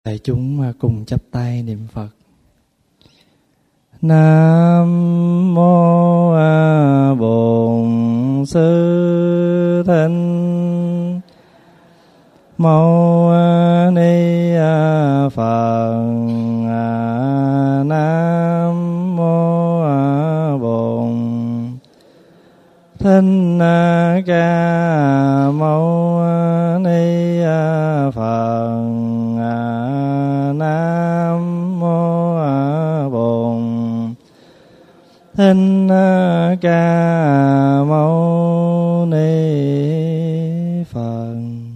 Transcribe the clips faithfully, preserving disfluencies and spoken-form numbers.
Đại chúng cùng chắp tay niệm Phật. Nam mô A Bổn Sư Thích Mâu Ni Phật. Nam mô A Bổn Thích Ca Mâu Ni Phật. Nam mô A Bổn Thích Ca Mâu Ni Phật.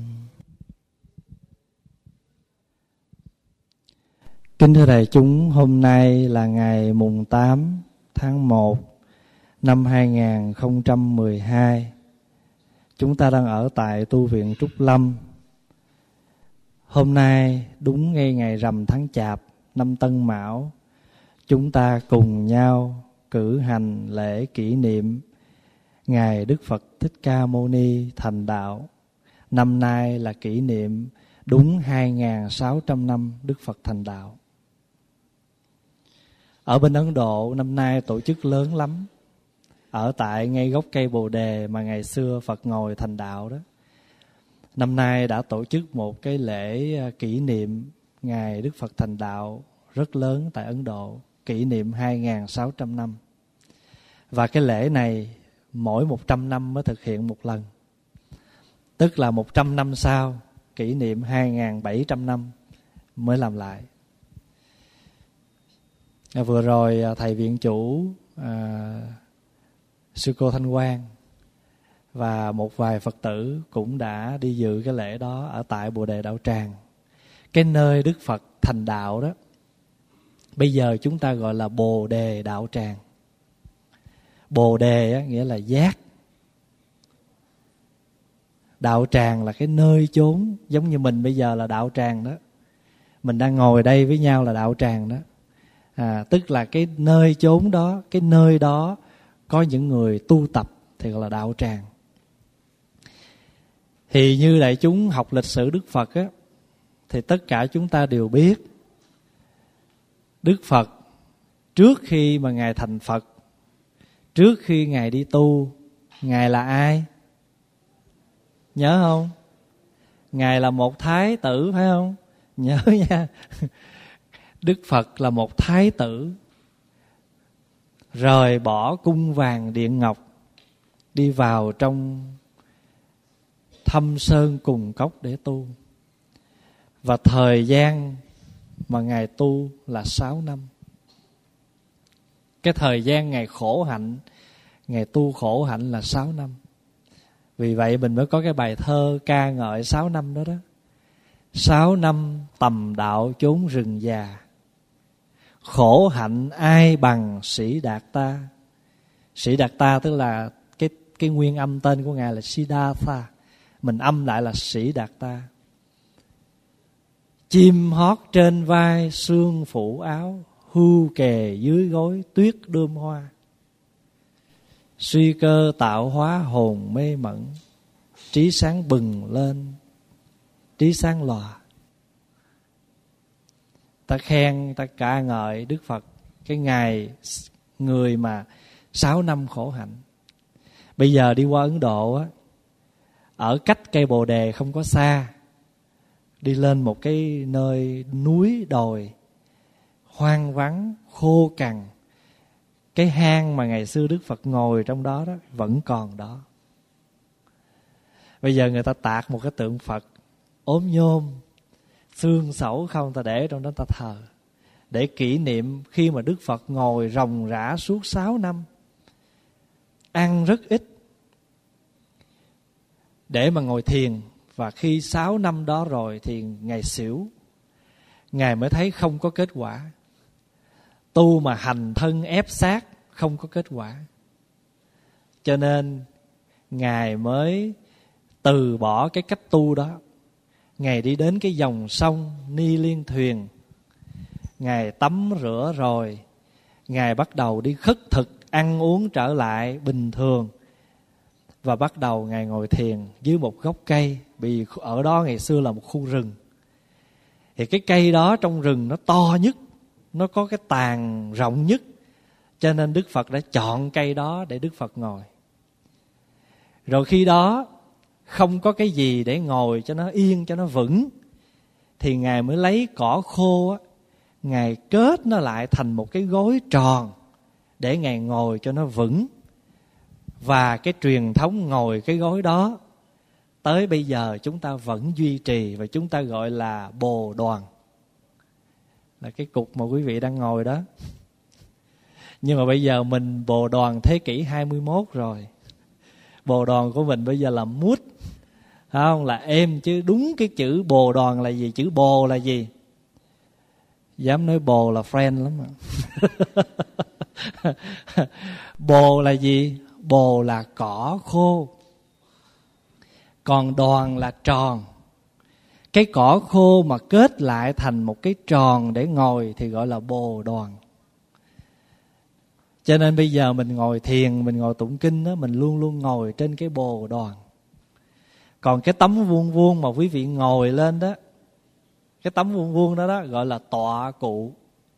Kính thưa đại chúng, hôm nay là ngày mùng tám tháng một năm hai nghìn không trăm mười hai. Chúng ta đang ở tại tu viện Trúc Lâm. Hôm nay đúng ngay ngày rằm tháng Chạp năm Tân Mão, chúng ta cùng nhau cử hành lễ kỷ niệm ngày Đức Phật Thích Ca Mâu Ni thành đạo. Năm nay là kỷ niệm đúng hai nghìn sáu trăm năm Đức Phật thành đạo. Ở bên Ấn Độ năm nay tổ chức lớn lắm. Ở tại ngay gốc cây Bồ Đề mà ngày xưa Phật ngồi thành đạo đó, năm nay đã tổ chức một cái lễ kỷ niệm ngày Đức Phật thành đạo rất lớn tại Ấn Độ, kỷ niệm hai nghìn sáu trăm năm. Và cái lễ này mỗi một trăm năm mới thực hiện một lần. Tức là một trăm năm sau, kỷ niệm hai nghìn bảy trăm năm mới làm lại. À, vừa rồi thầy viện chủ à, sư cô Thanh Quang và một vài Phật tử cũng đã đi dự cái lễ đó ở tại Bồ Đề Đạo Tràng, cái nơi Đức Phật thành đạo đó. Bây giờ chúng ta gọi là Bồ Đề Đạo Tràng. Bồ Đề á, nghĩa là giác. Đạo tràng là cái nơi chốn, giống như mình bây giờ là đạo tràng đó. Mình đang ngồi đây với nhau là đạo tràng đó. À, tức là cái nơi chốn đó, cái nơi đó có những người tu tập thì gọi là đạo tràng. Thì như đại chúng học lịch sử Đức Phật á, thì tất cả chúng ta đều biết Đức Phật trước khi mà Ngài thành Phật, trước khi Ngài đi tu, Ngài là ai? Nhớ không? Ngài là một thái tử phải không? Nhớ nha. Đức Phật là một thái tử, rời bỏ cung vàng điện ngọc, đi vào trong thâm sơn cùng cốc để tu. Và thời gian mà Ngài tu là sáu năm. Cái thời gian Ngài khổ hạnh, Ngài tu khổ hạnh là sáu năm. Vì vậy mình mới có cái bài thơ ca ngợi sáu năm đó đó. Sáu năm tầm đạo chốn rừng già, khổ hạnh ai bằng Sĩ Đạt Ta. Sĩ Đạt Ta tức là cái, cái nguyên âm tên của Ngài là Siddhartha. Mình âm lại là Sĩ Đạt Ta. Chim hót trên vai sương phủ áo, hưu kề dưới gối tuyết đơm hoa. Suy cơ tạo hóa hồn mê mẩn, trí sáng bừng lên, trí sáng lòa. Ta khen, ta ca ngợi Đức Phật, cái ngày người mà sáu năm khổ hạnh. Bây giờ đi qua Ấn Độ á, ở cách cây Bồ Đề không có xa, đi lên một cái nơi núi đồi hoang vắng khô cằn, cái hang mà ngày xưa Đức Phật ngồi trong đó đó vẫn còn đó. Bây giờ người ta tạc một cái tượng Phật ốm nhôm, xương sẩu không, ta để trong đó ta thờ, để kỷ niệm khi mà Đức Phật ngồi ròng rã suốt sáu năm, ăn rất ít để mà ngồi thiền. Và khi sáu năm đó rồi thì Ngài xỉu. Ngài mới thấy không có kết quả. Tu mà hành thân ép sát không có kết quả. Cho nên Ngài mới từ bỏ cái cách tu đó. Ngài đi đến cái dòng sông Ni Liên Thuyền. Ngài tắm rửa rồi, Ngài bắt đầu đi khất thực, ăn uống trở lại bình thường. Và bắt đầu Ngài ngồi thiền dưới một gốc cây, vì ở đó ngày xưa là một khu rừng. Thì cái cây đó trong rừng nó to nhất, nó có cái tàn rộng nhất, cho nên Đức Phật đã chọn cây đó để Đức Phật ngồi. Rồi khi đó không có cái gì để ngồi cho nó yên, cho nó vững, thì Ngài mới lấy cỏ khô á, Ngài kết nó lại thành một cái gối tròn để Ngài ngồi cho nó vững. Và cái truyền thống ngồi cái gối đó tới bây giờ chúng ta vẫn duy trì, và chúng ta gọi là bồ đoàn, là cái cục mà quý vị đang ngồi đó. Nhưng mà bây giờ mình bồ đoàn thế kỷ hai mươi mốt rồi. Bồ đoàn của mình bây giờ là mút, không, là êm, chứ đúng cái chữ bồ đoàn là gì? Chữ bồ là gì? Dám nói bồ là friend lắm mà. Bồ là gì? Bồ là cỏ khô, còn đoàn là tròn. Cái cỏ khô mà kết lại thành một cái tròn để ngồi thì gọi là bồ đoàn. Cho nên bây giờ mình ngồi thiền, mình ngồi tụng kinh đó, mình luôn luôn ngồi trên cái bồ đoàn. Còn cái tấm vuông vuông mà quý vị ngồi lên đó, cái tấm vuông vuông đó, đó gọi là tọa cụ.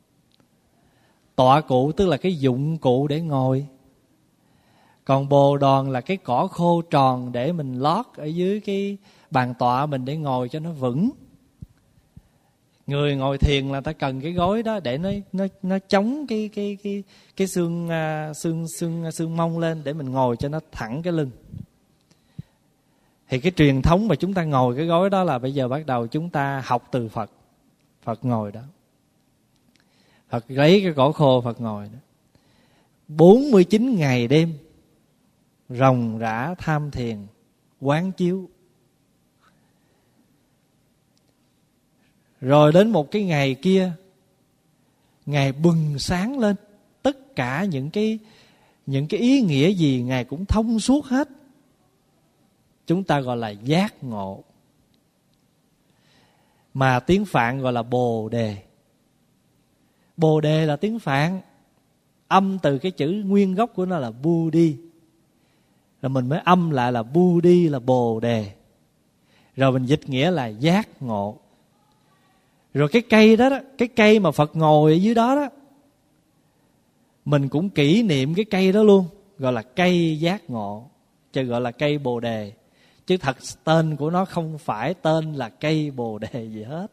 Tọa cụ tức là cái dụng cụ để ngồi. Còn bồ đoàn là cái cỏ khô tròn để mình lót ở dưới cái bàn tọa mình để ngồi cho nó vững. Người ngồi thiền là ta cần cái gối đó để nó nó nó chống cái cái cái cái xương xương xương xương mông lên để mình ngồi cho nó thẳng cái lưng. Thì cái truyền thống mà chúng ta ngồi cái gối đó là bây giờ bắt đầu chúng ta học từ Phật. Phật ngồi đó. Phật lấy cái cỏ khô Phật ngồi đó. bốn mươi chín ngày đêm ròng rã tham thiền, quán chiếu. Rồi đến một cái ngày kia, Ngài bừng sáng lên, tất cả những cái những cái ý nghĩa gì Ngài cũng thông suốt hết. Chúng ta gọi là giác ngộ, mà tiếng Phạn gọi là Bồ Đề. Bồ Đề là tiếng Phạn, âm từ cái chữ nguyên gốc của nó là Budi, rồi mình mới âm lại là Budi là Bồ Đề, rồi mình dịch nghĩa là giác ngộ. Rồi cái cây đó, đó cái cây mà Phật ngồi ở dưới đó đó, mình cũng kỷ niệm cái cây đó luôn, gọi là cây giác ngộ, chứ gọi là cây Bồ Đề. Chứ thật tên của nó không phải tên là cây Bồ Đề gì hết.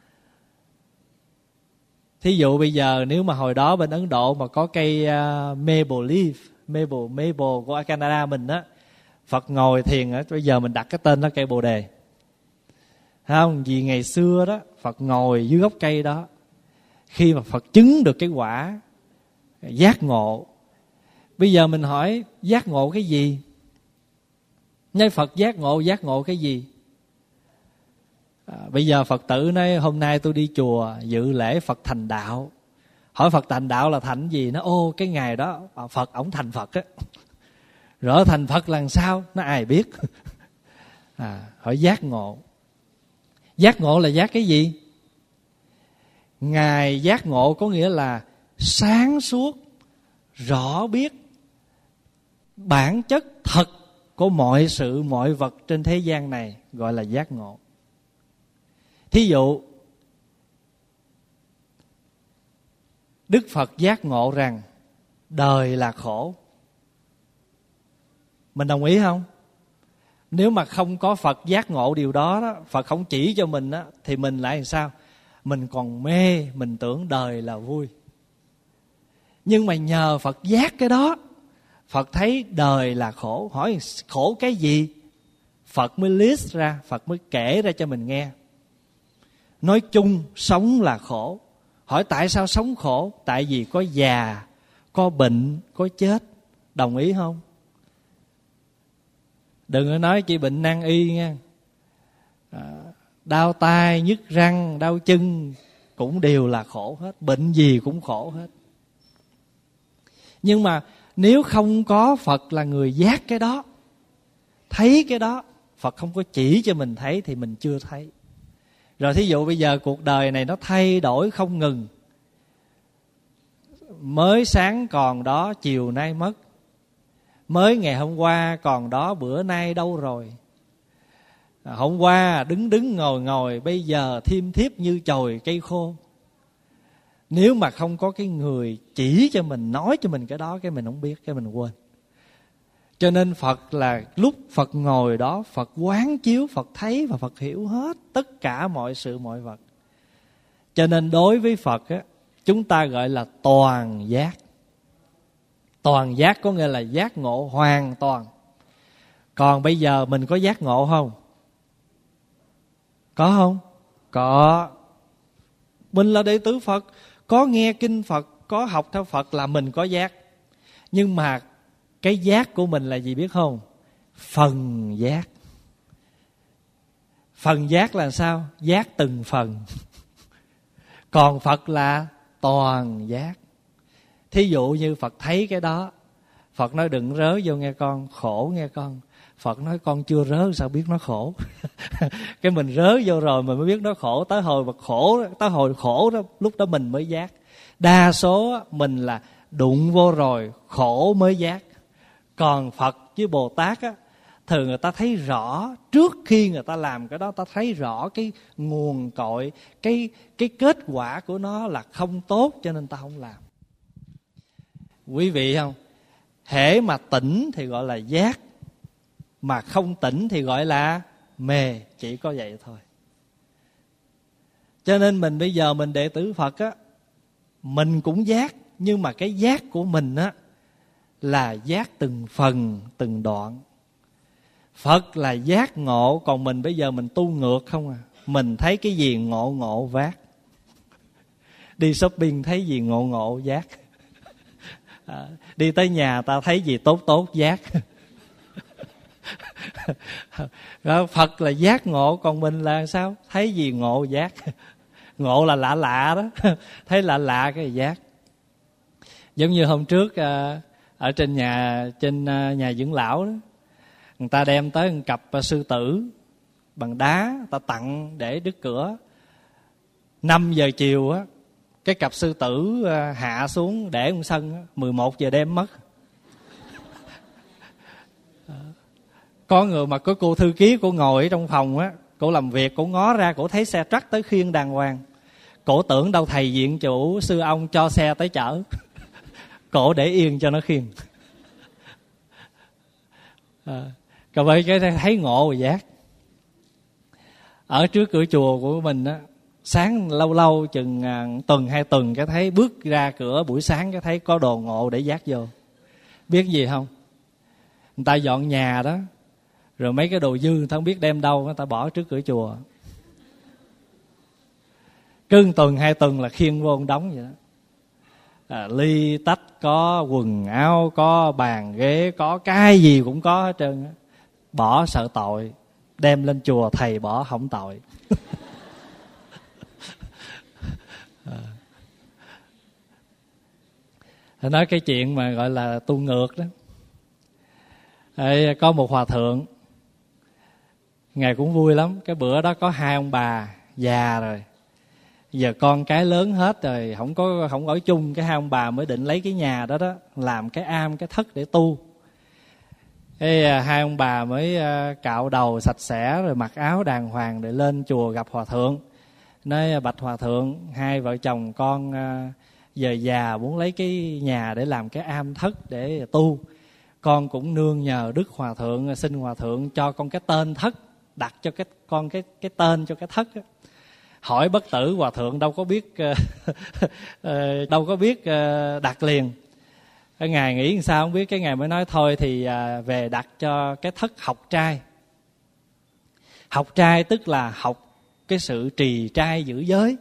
Thí dụ bây giờ nếu mà hồi đó bên Ấn Độ mà có cây uh, maple leaf, maple, maple của Canada mình á, Phật ngồi thiền á, bây giờ mình đặt cái tên đó cây Bồ Đề. Không, vì ngày xưa đó Phật ngồi dưới gốc cây đó, khi mà Phật chứng được cái quả giác ngộ. Bây giờ mình hỏi giác ngộ cái gì? Nói Phật giác ngộ, giác ngộ cái gì? À, bây giờ Phật tử nói hôm nay tôi đi chùa dự lễ Phật thành đạo. Hỏi Phật thành đạo là thành gì? Nó ô cái ngày đó Phật ổng thành Phật á. Rồi thành Phật là sao? Nó ai biết. À, hỏi giác ngộ. Giác ngộ là giác cái gì? Ngài giác ngộ có nghĩa là sáng suốt, rõ biết bản chất thật của mọi sự, mọi vật trên thế gian này, gọi là giác ngộ. Thí dụ, Đức Phật giác ngộ rằng đời là khổ. Mình đồng ý không? Nếu mà không có Phật giác ngộ điều đó, đó Phật không chỉ cho mình đó, thì mình lại làm sao? Mình còn mê, mình tưởng đời là vui. Nhưng mà nhờ Phật giác cái đó, Phật thấy đời là khổ. Hỏi khổ cái gì? Phật mới list ra, Phật mới kể ra cho mình nghe. Nói chung sống là khổ. Hỏi tại sao sống khổ? Tại vì có già, có bệnh, có chết. Đồng ý không? Đừng có nói chỉ bệnh nan y nha. À, đau tai, nhức răng, đau chân cũng đều là khổ hết. Bệnh gì cũng khổ hết. Nhưng mà nếu không có Phật là người giác cái đó, thấy cái đó, Phật không có chỉ cho mình thấy thì mình chưa thấy. Rồi thí dụ bây giờ cuộc đời này nó thay đổi không ngừng. Mới sáng còn đó, chiều nay mất. Mới ngày hôm qua còn đó, bữa nay đâu rồi? Hôm qua đứng đứng ngồi ngồi, bây giờ thiêm thiếp như chồi cây khô. Nếu mà không có cái người chỉ cho mình, nói cho mình cái đó, cái mình không biết, cái mình quên. Cho nên Phật là lúc Phật ngồi đó, Phật quán chiếu, Phật thấy và Phật hiểu hết tất cả mọi sự mọi vật. Cho nên đối với Phật á, chúng ta gọi là toàn giác. Toàn giác có nghĩa là giác ngộ hoàn toàn. Còn bây giờ mình có giác ngộ không? Có không? Có. Mình là đệ tử Phật, có nghe kinh Phật, có học theo Phật là mình có giác. Nhưng mà cái giác của mình là gì biết không? Phần giác. Phần giác là sao? Giác từng phần. Còn Phật là toàn giác. Thí dụ như Phật thấy cái đó, Phật nói đừng rớ vô nghe con, khổ nghe con. Phật nói con chưa rớ sao biết nó khổ. Cái mình rớ vô rồi mình mới biết nó khổ. Tới hồi mà khổ, tới hồi khổ đó, lúc đó mình mới giác. Đa số mình là đụng vô rồi khổ mới giác. Còn Phật với Bồ Tát á, thường người ta thấy rõ, trước khi người ta làm cái đó, ta thấy rõ cái nguồn cội, cái, cái kết quả của nó là không tốt, cho nên ta không làm. Quý vị không? Hễ mà tỉnh thì gọi là giác, mà không tỉnh thì gọi là mê. Chỉ có vậy thôi. Cho nên mình bây giờ mình đệ tử Phật á, mình cũng giác, nhưng mà cái giác của mình á là giác từng phần, từng đoạn. Phật là giác ngộ, còn mình bây giờ mình tu ngược không à. Mình thấy cái gì ngộ ngộ vác. Đi shopping thấy gì ngộ ngộ giác. À, đi tới nhà ta thấy gì tốt tốt giác. Phật là giác ngộ, còn mình là sao? Thấy gì ngộ giác. Ngộ là lạ lạ đó. Thấy lạ lạ cái giác. Giống như hôm trước ở trên nhà trên nhà dưỡng lão đó, người ta đem tới một cặp sư tử bằng đá, người ta tặng để trước cửa. Năm giờ chiều á, cái cặp sư tử hạ xuống để trong sân, mười một giờ đêm mất. Có người mà có cô thư ký, cô ngồi ở trong phòng á, cô làm việc, cô ngó ra, cô thấy xe trắc tới khiêng đàng hoàng. Cổ tưởng đâu thầy viện chủ sư ông cho xe tới chở. Cổ để yên cho nó khiêng. À, còn vậy cái thấy ngộ rồi giác. Ở trước cửa chùa của mình á, sáng lâu lâu chừng tuần hai tuần cái thấy bước ra cửa buổi sáng cái thấy có đồ ngộ để giác vô. Biết gì không? Người ta dọn nhà đó, rồi mấy cái đồ dư người ta không biết đem đâu, người ta bỏ trước cửa chùa. Cứ tuần hai tuần là khiêng vô đóng vậy đó. À, ly tách có, quần áo có, bàn ghế có, cái gì cũng có hết trơn á. Bỏ sợ tội, đem lên chùa thầy bỏ không tội. à. Nói cái chuyện mà gọi là tu ngược đó. Ê, có một hòa thượng, ngài cũng vui lắm. Cái bữa đó có hai ông bà già rồi, giờ con cái lớn hết rồi, không có không ở chung. Cái hai ông bà mới định lấy cái nhà đó đó làm cái am, cái thất để tu. Cái hai ông bà mới cạo đầu sạch sẽ rồi mặc áo đàng hoàng để lên chùa gặp hòa thượng. Nói bạch hòa thượng, hai vợ chồng con giờ già muốn lấy cái nhà để làm cái am thất để tu. Con cũng nương nhờ đức hòa thượng, xin hòa thượng cho con cái tên thất, đặt cho cái con cái cái tên cho cái thất đó. Hỏi bất tử, hòa thượng đâu có biết đâu có biết đặt liền. Cái ngài nghĩ làm sao không biết, cái ngài mới nói thôi thì về đặt cho cái thất học trai. Học trai tức là học cái sự trì trai giữ giới.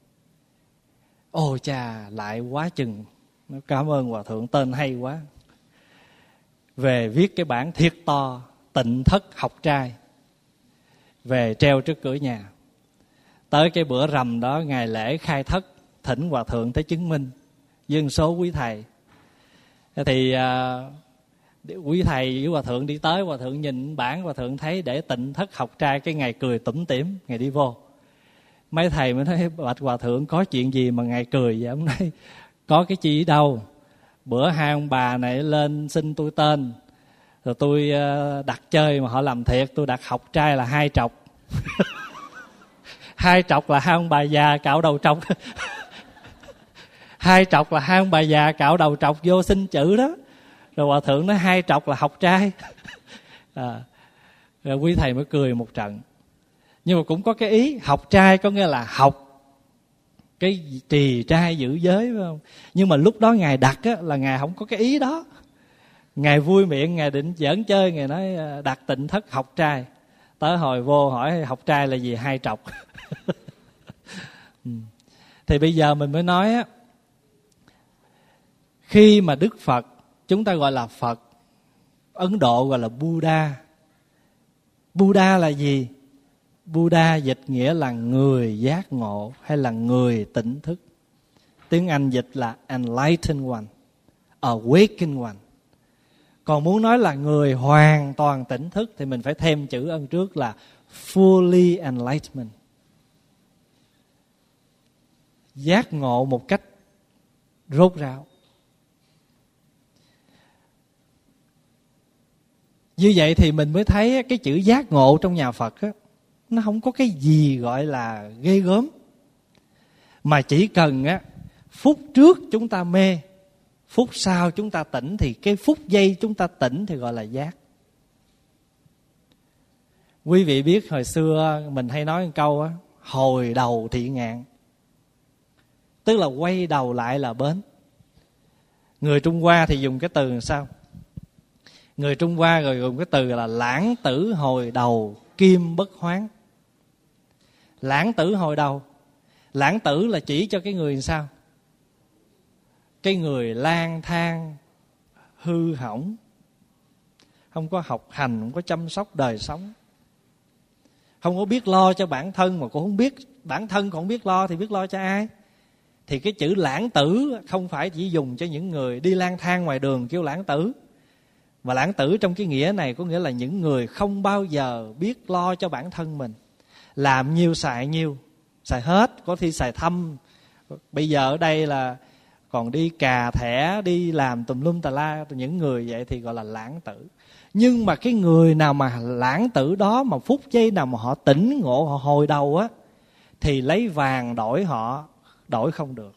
Ôi chà, lại quá chừng. Cảm ơn hòa thượng, tên hay quá. Về viết cái bản thiệt to, Tịnh Thất Học Trai, về treo trước cửa nhà. Tới cái bữa rằm đó, ngày lễ khai thất, thỉnh hòa thượng tới chứng minh với một số quý thầy. Thì uh, quý thầy với hòa thượng đi tới, hòa thượng nhìn bản, hòa thượng thấy để Tịnh Thất Học Trai, cái ngày cười tủm tỉm, ngày đi vô. Mấy thầy mới nói bạch hòa thượng có chuyện gì mà ngày cười vậy? Ông nói có cái chi đâu, bữa hai ông bà này lên xin tôi tên, Rồi tôi đặt chơi mà họ làm thiệt, tôi đặt học trai là hai trọc. Hai trọc là hai ông bà già cạo đầu trọc. Hai trọc là hai ông bà già cạo đầu trọc vô xin chữ đó. Rồi hòa thượng nói hai trọc là học trai. À, rồi quý thầy mới cười một trận. Nhưng mà cũng có cái ý, học trai có nghĩa là học cái trì trai giữ giới, phải không? Nhưng mà lúc đó Ngài đặt á, là Ngài không có cái ý đó. Ngài vui miệng, Ngài định giỡn chơi, Ngài nói đặt tịnh thất học trai. Tới hồi vô hỏi học trai là gì, hai trọc. Thì bây giờ mình mới nói á, khi mà Đức Phật, chúng ta gọi là Phật, Ấn Độ gọi là Buddha. Buddha là gì? Buddha dịch nghĩa là người giác ngộ hay là người tỉnh thức. Tiếng Anh dịch là enlightened one, awakened one. Còn muốn nói là người hoàn toàn tỉnh thức thì mình phải thêm chữ ân trước là fully enlightenment. Giác ngộ một cách rốt ráo. Như vậy thì mình mới thấy cái chữ giác ngộ trong nhà Phật á, nó không có cái gì gọi là ghê gớm. Mà chỉ cần á, phút trước chúng ta mê, phút sau chúng ta tỉnh, thì cái phút giây chúng ta tỉnh thì gọi là giác. Quý vị biết hồi xưa mình hay nói một câu á, hồi đầu thị ngạn. Tức là quay đầu lại là bến. Người Trung Hoa thì dùng cái từ làm sao? Người Trung Hoa rồi dùng cái từ là lãng tử hồi đầu kim bất hoán. Lãng tử hồi đầu. Lãng tử là chỉ cho cái người làm sao? Cái người lang thang, hư hỏng, không có học hành, không có chăm sóc đời sống, không có biết lo cho bản thân, mà cũng không biết bản thân còn không biết lo thì biết lo cho ai. Thì cái chữ lãng tử không phải chỉ dùng cho những người đi lang thang ngoài đường kêu lãng tử, mà lãng tử trong cái nghĩa này có nghĩa là những người không bao giờ biết lo cho bản thân mình. Làm nhiêu xài nhiêu, xài hết, có khi xài thâm. Bây giờ ở đây là còn đi cà thẻ, đi làm tùm lum tà la. Những người vậy thì gọi là lãng tử. Nhưng mà cái người nào mà lãng tử đó, mà phút giây nào mà họ tỉnh ngộ, họ hồi đầu á, thì lấy vàng đổi họ, đổi không được.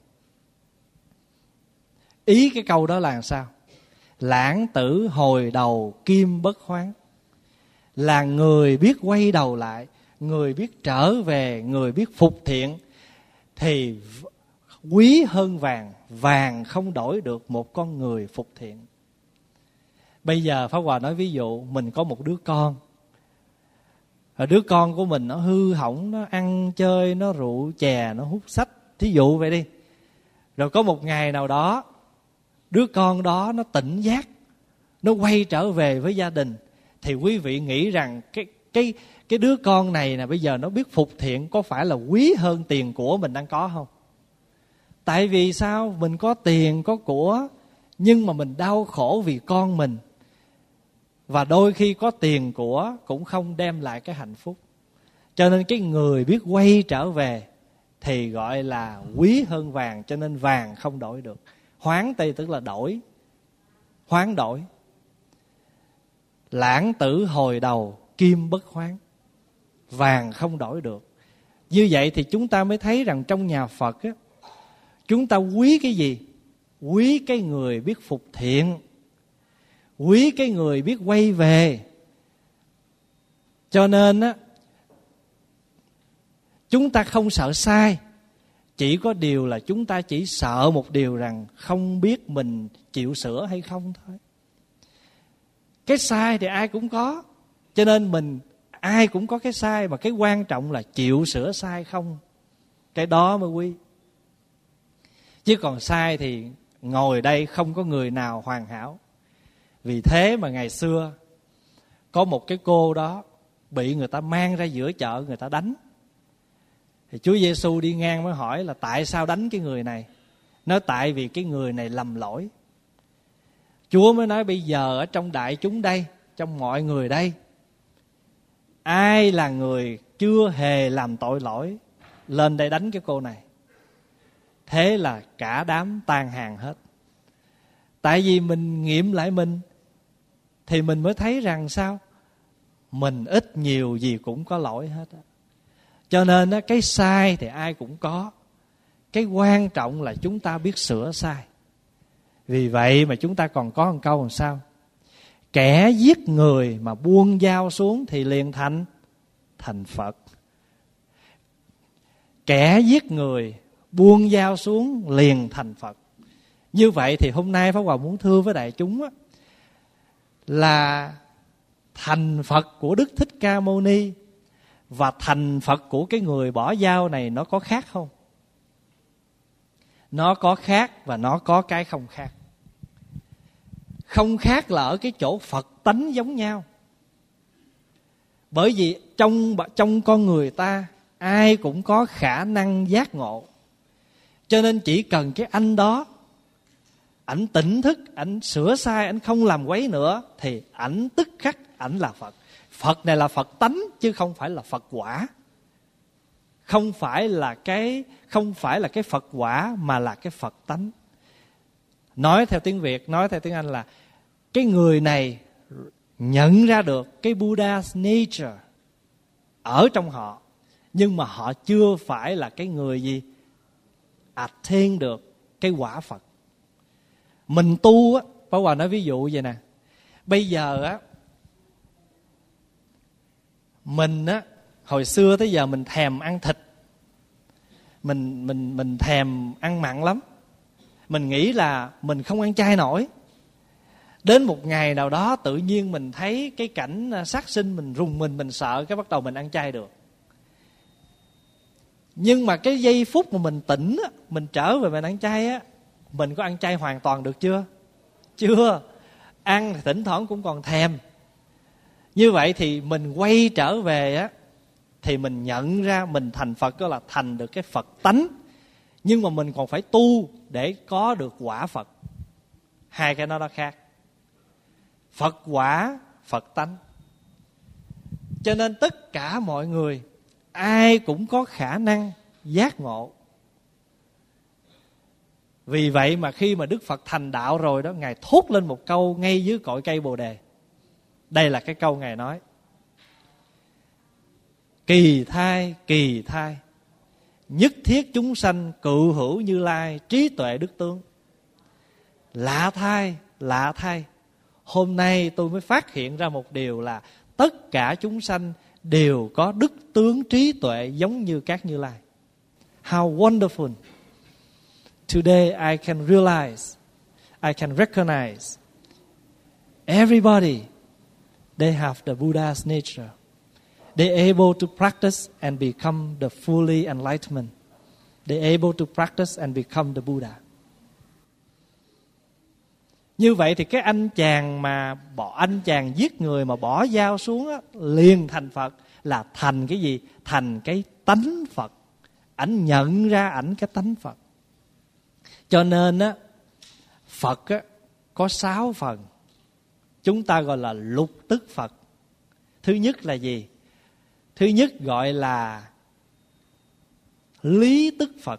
Ý cái câu đó là sao? Lãng tử hồi đầu kim bất hoán. Là người biết quay đầu lại, người biết trở về, người biết phục thiện, thì quý hơn vàng. Vàng không đổi được một con người phục thiện. Bây giờ Pháp Hòa nói ví dụ, mình có một đứa con, đứa con của mình nó hư hỏng, nó ăn chơi, nó rượu chè, nó hút sách, thí dụ vậy đi. Rồi có một ngày nào đó, đứa con đó nó tỉnh giác, nó quay trở về với gia đình, thì quý vị nghĩ rằng cái cái cái đứa con này nè, bây giờ nó biết phục thiện, có phải là quý hơn tiền của mình đang có không? Tại vì sao? Mình có tiền, có của, nhưng mà mình đau khổ vì con mình. Và đôi khi có tiền của cũng không đem lại cái hạnh phúc. Cho nên cái người biết quay trở về thì gọi là quý hơn vàng. Cho nên vàng không đổi được. Hoán tây tức là đổi, hoán đổi. Lãng tử hồi đầu kim bất hoán. Vàng không đổi được. Như vậy thì chúng ta mới thấy rằng trong nhà Phật á, chúng ta quý cái gì? Quý cái người biết phục thiện, quý cái người biết quay về. Cho nên á, chúng ta không sợ sai. Chỉ có điều là chúng ta chỉ sợ một điều rằng không biết mình chịu sửa hay không thôi. Cái sai thì ai cũng có, cho nên mình ai cũng có cái sai, mà cái quan trọng là chịu sửa sai không. Cái đó mới quý. Chứ còn sai thì ngồi đây không có người nào hoàn hảo. Vì thế mà ngày xưa có một cái cô đó bị người ta mang ra giữa chợ, người ta đánh. Thì Chúa Giêsu đi ngang mới hỏi là tại sao đánh cái người này. Nói tại vì cái người này lầm lỗi. Chúa mới nói bây giờ ở trong đại chúng đây, trong mọi người đây, ai là người chưa hề làm tội lỗi, lên đây đánh cái cô này. Thế là cả đám tan hàng hết. Tại vì mình nghiệm lại mình, thì mình mới thấy rằng sao? Mình ít nhiều gì cũng có lỗi hết á. Cho nên á, cái sai thì ai cũng có. Cái quan trọng là chúng ta biết sửa sai. Vì vậy mà chúng ta còn có một câu làm sao? Kẻ giết người mà buông dao xuống thì liền thành thành Phật. Kẻ giết người buông dao xuống liền thành Phật. Như vậy thì hôm nay Pháp Hòa muốn thưa với đại chúng á, là thành Phật của Đức Thích Ca Mâu Ni và thành Phật của cái người bỏ dao này nó có khác không? Nó có khác và nó có cái không khác. Không khác là ở cái chỗ Phật tánh giống nhau. Bởi vì trong, trong con người ta ai cũng có khả năng giác ngộ. Cho nên chỉ cần cái anh đó, ảnh tỉnh thức, ảnh sửa sai, ảnh không làm quấy nữa, thì ảnh tức khắc ảnh là Phật. Phật này là Phật tánh chứ không phải là Phật quả. Không phải là cái không phải là cái Phật quả mà là cái Phật tánh. Nói theo tiếng Việt, nói theo tiếng Anh là cái người này nhận ra được cái Buddha's nature ở trong họ, nhưng mà họ chưa phải là cái người gì attain được cái quả Phật. Mình tu á, Pháp Hòa nói ví dụ vậy nè. Bây giờ á, mình á, hồi xưa tới giờ mình thèm ăn thịt, Mình mình mình thèm ăn mặn lắm. Mình nghĩ là mình không ăn chay nổi. Đến một ngày nào đó tự nhiên mình thấy cái cảnh sát sinh, mình rùng mình, mình sợ, cái bắt đầu mình ăn chay được. Nhưng mà cái giây phút mà mình tỉnh á, mình trở về mình ăn chay á, mình có ăn chay hoàn toàn được chưa? Chưa. Ăn thì thỉnh thoảng cũng còn thèm. Như vậy thì mình quay trở về á, thì mình nhận ra mình thành Phật, đó là thành được cái Phật tánh. Nhưng mà mình còn phải tu để có được quả Phật. Hai cái đó nó khác. Phật quả, Phật tánh. Cho nên tất cả mọi người, ai cũng có khả năng giác ngộ. Vì vậy mà khi mà Đức Phật thành đạo rồi đó, Ngài thốt lên một câu ngay dưới cội cây Bồ Đề. Đây là cái câu Ngài nói: kỳ thai, kỳ thai, nhất thiết chúng sanh cự hữu Như Lai, trí tuệ đức tướng. Lạ thay, lạ thay, hôm nay tôi mới phát hiện ra một điều là tất cả chúng sanh đều có đức tướng trí tuệ giống như các Như Lai. How wonderful! Today I can realize, I can recognize everybody, they have the Buddha's nature. They're able to practice and become the fully enlightenment. They're able to practice and become the Buddha. Như vậy thì cái anh chàng mà bỏ anh chàng giết người mà bỏ dao xuống á, liền thành Phật, là thành cái gì? Thành cái tánh Phật. Ảnh nhận ra ảnh cái tánh Phật. Cho nên á, Phật á, có sáu phần. Chúng ta gọi là lục tức Phật. Thứ nhất là gì? Thứ nhất gọi là lý tức Phật.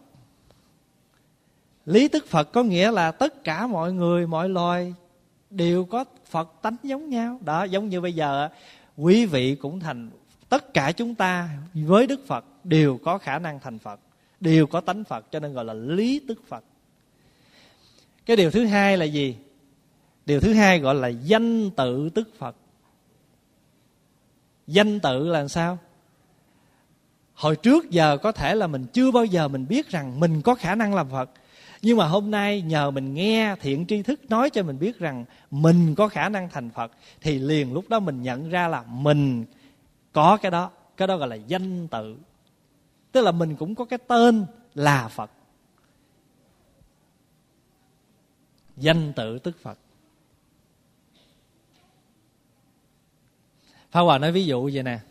Lý tức Phật có nghĩa là tất cả mọi người, mọi loài đều có Phật tánh giống nhau. Đó, giống như bây giờ quý vị cũng thành, tất cả chúng ta với Đức Phật đều có khả năng thành Phật, đều có tánh Phật, cho nên gọi là lý tức Phật. Cái điều thứ hai là gì? Điều thứ hai gọi là danh tự tức Phật. Danh tự là sao? Hồi trước giờ có thể là mình chưa bao giờ mình biết rằng mình có khả năng làm Phật. Nhưng mà hôm nay nhờ mình nghe thiện tri thức nói cho mình biết rằng mình có khả năng thành Phật, thì liền lúc đó mình nhận ra là mình có cái đó. Cái đó gọi là danh tự. Tức là mình cũng có cái tên là Phật. Danh tự tức Phật. Pháp Hòa nói ví dụ vậy nè.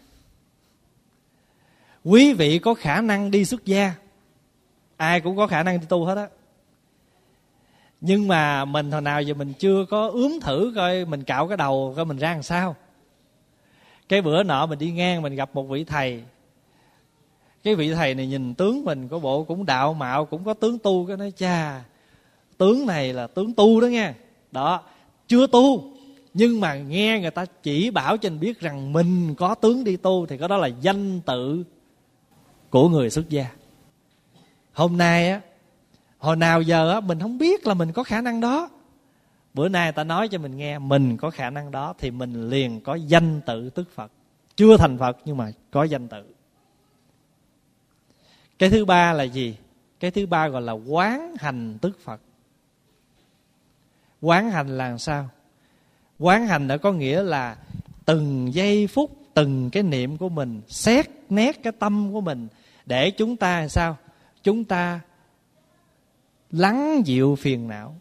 Quý vị có khả năng đi xuất gia, ai cũng có khả năng đi tu hết á. Nhưng mà mình hồi nào giờ mình chưa có ướm thử coi mình cạo cái đầu coi mình ra làm sao. Cái bữa nọ mình đi ngang mình gặp một vị thầy. Cái vị thầy này nhìn tướng mình có bộ cũng đạo mạo, cũng có tướng tu. Cái nói chà, tướng này là tướng tu đó nha. Đó, chưa tu Nhưng mà nghe người ta chỉ bảo cho mình biết rằng mình có tướng đi tu, thì cái đó là danh tự của người xuất gia. Hôm nay á, hồi nào giờ á, mình không biết là mình có khả năng đó. Bữa nay người ta nói cho mình nghe mình có khả năng đó, thì mình liền có danh tự tức Phật. Chưa thành Phật nhưng mà có danh tự. Cái thứ ba là gì? Cái thứ ba gọi là quán hành tức Phật. Quán hành là sao? Quán hành đã có nghĩa là từng giây phút, từng cái niệm của mình, xét nét cái tâm của mình, để chúng ta làm sao? Chúng ta lắng dịu phiền não.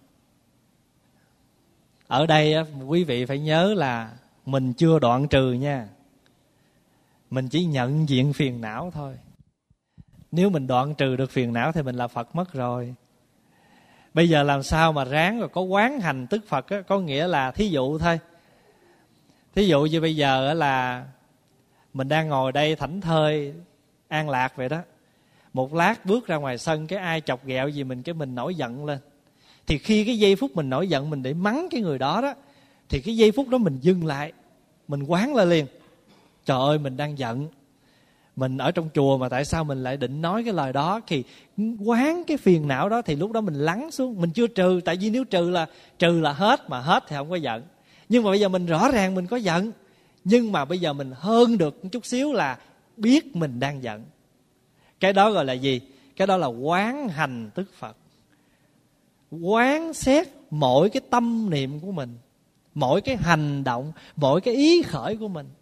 Ở đây quý vị phải nhớ là mình chưa đoạn trừ nha. Mình chỉ nhận diện phiền não thôi. Nếu mình đoạn trừ được phiền não thì mình là Phật mất rồi. Bây giờ làm sao mà ráng rồi có quán hành tức Phật á, có nghĩa là thí dụ thôi. Thí dụ như bây giờ là mình đang ngồi đây thảnh thơi an lạc vậy đó. Một lát bước ra ngoài sân, cái ai chọc ghẹo gì mình, cái mình nổi giận lên. Thì khi cái giây phút mình nổi giận, mình để mắng cái người đó đó, thì cái giây phút đó mình dừng lại, mình quán lại liền. Trời ơi, mình đang giận, mình ở trong chùa mà tại sao mình lại định nói cái lời đó? Thì quán cái phiền não đó, thì lúc đó mình lắng xuống. Mình chưa trừ, tại vì nếu trừ là trừ là hết, mà hết thì không có giận. Nhưng mà bây giờ mình rõ ràng mình có giận, nhưng mà bây giờ mình hơn được một chút xíu là biết mình đang giận. Cái đó gọi là gì? Cái đó là quán hành tức Phật. Quán xét mỗi cái tâm niệm của mình, mỗi cái hành động, mỗi cái ý khởi của mình.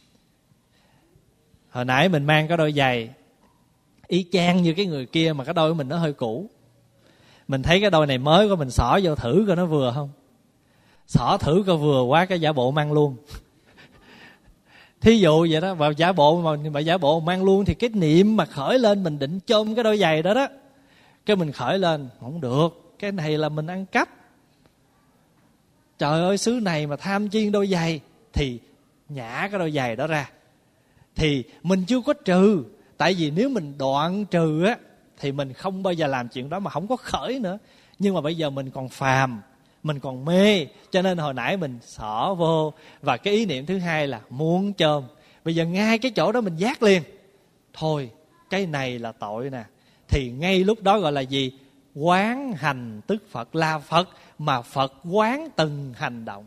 Hồi nãy mình mang cái đôi giày y chang như cái người kia, mà cái đôi của mình nó hơi cũ. Mình thấy cái đôi này mới của mình, xỏ vô thử coi nó vừa không. Xỏ thử coi vừa quá, cái giả bộ mang luôn. Thí dụ vậy đó, vào giả bộ mà, mà giả bộ mang luôn, thì cái niệm mà khởi lên, mình định chôm cái đôi giày đó đó, cái mình khởi lên, không được, cái này là mình ăn cắp. Trời ơi, xứ này mà tham chiên đôi giày, thì nhả cái đôi giày đó ra. Thì mình chưa có trừ, tại vì nếu mình đoạn trừ á, thì mình không bao giờ làm chuyện đó, mà không có khởi nữa. Nhưng mà bây giờ mình còn phàm, mình còn mê, cho nên hồi nãy mình xỏ vô. Và cái ý niệm thứ hai là muốn chôm. Bây giờ ngay cái chỗ đó mình giác liền, thôi cái này là tội nè. Thì ngay lúc đó gọi là gì? Quán hành tức Phật. Là Phật mà Phật quán từng hành động.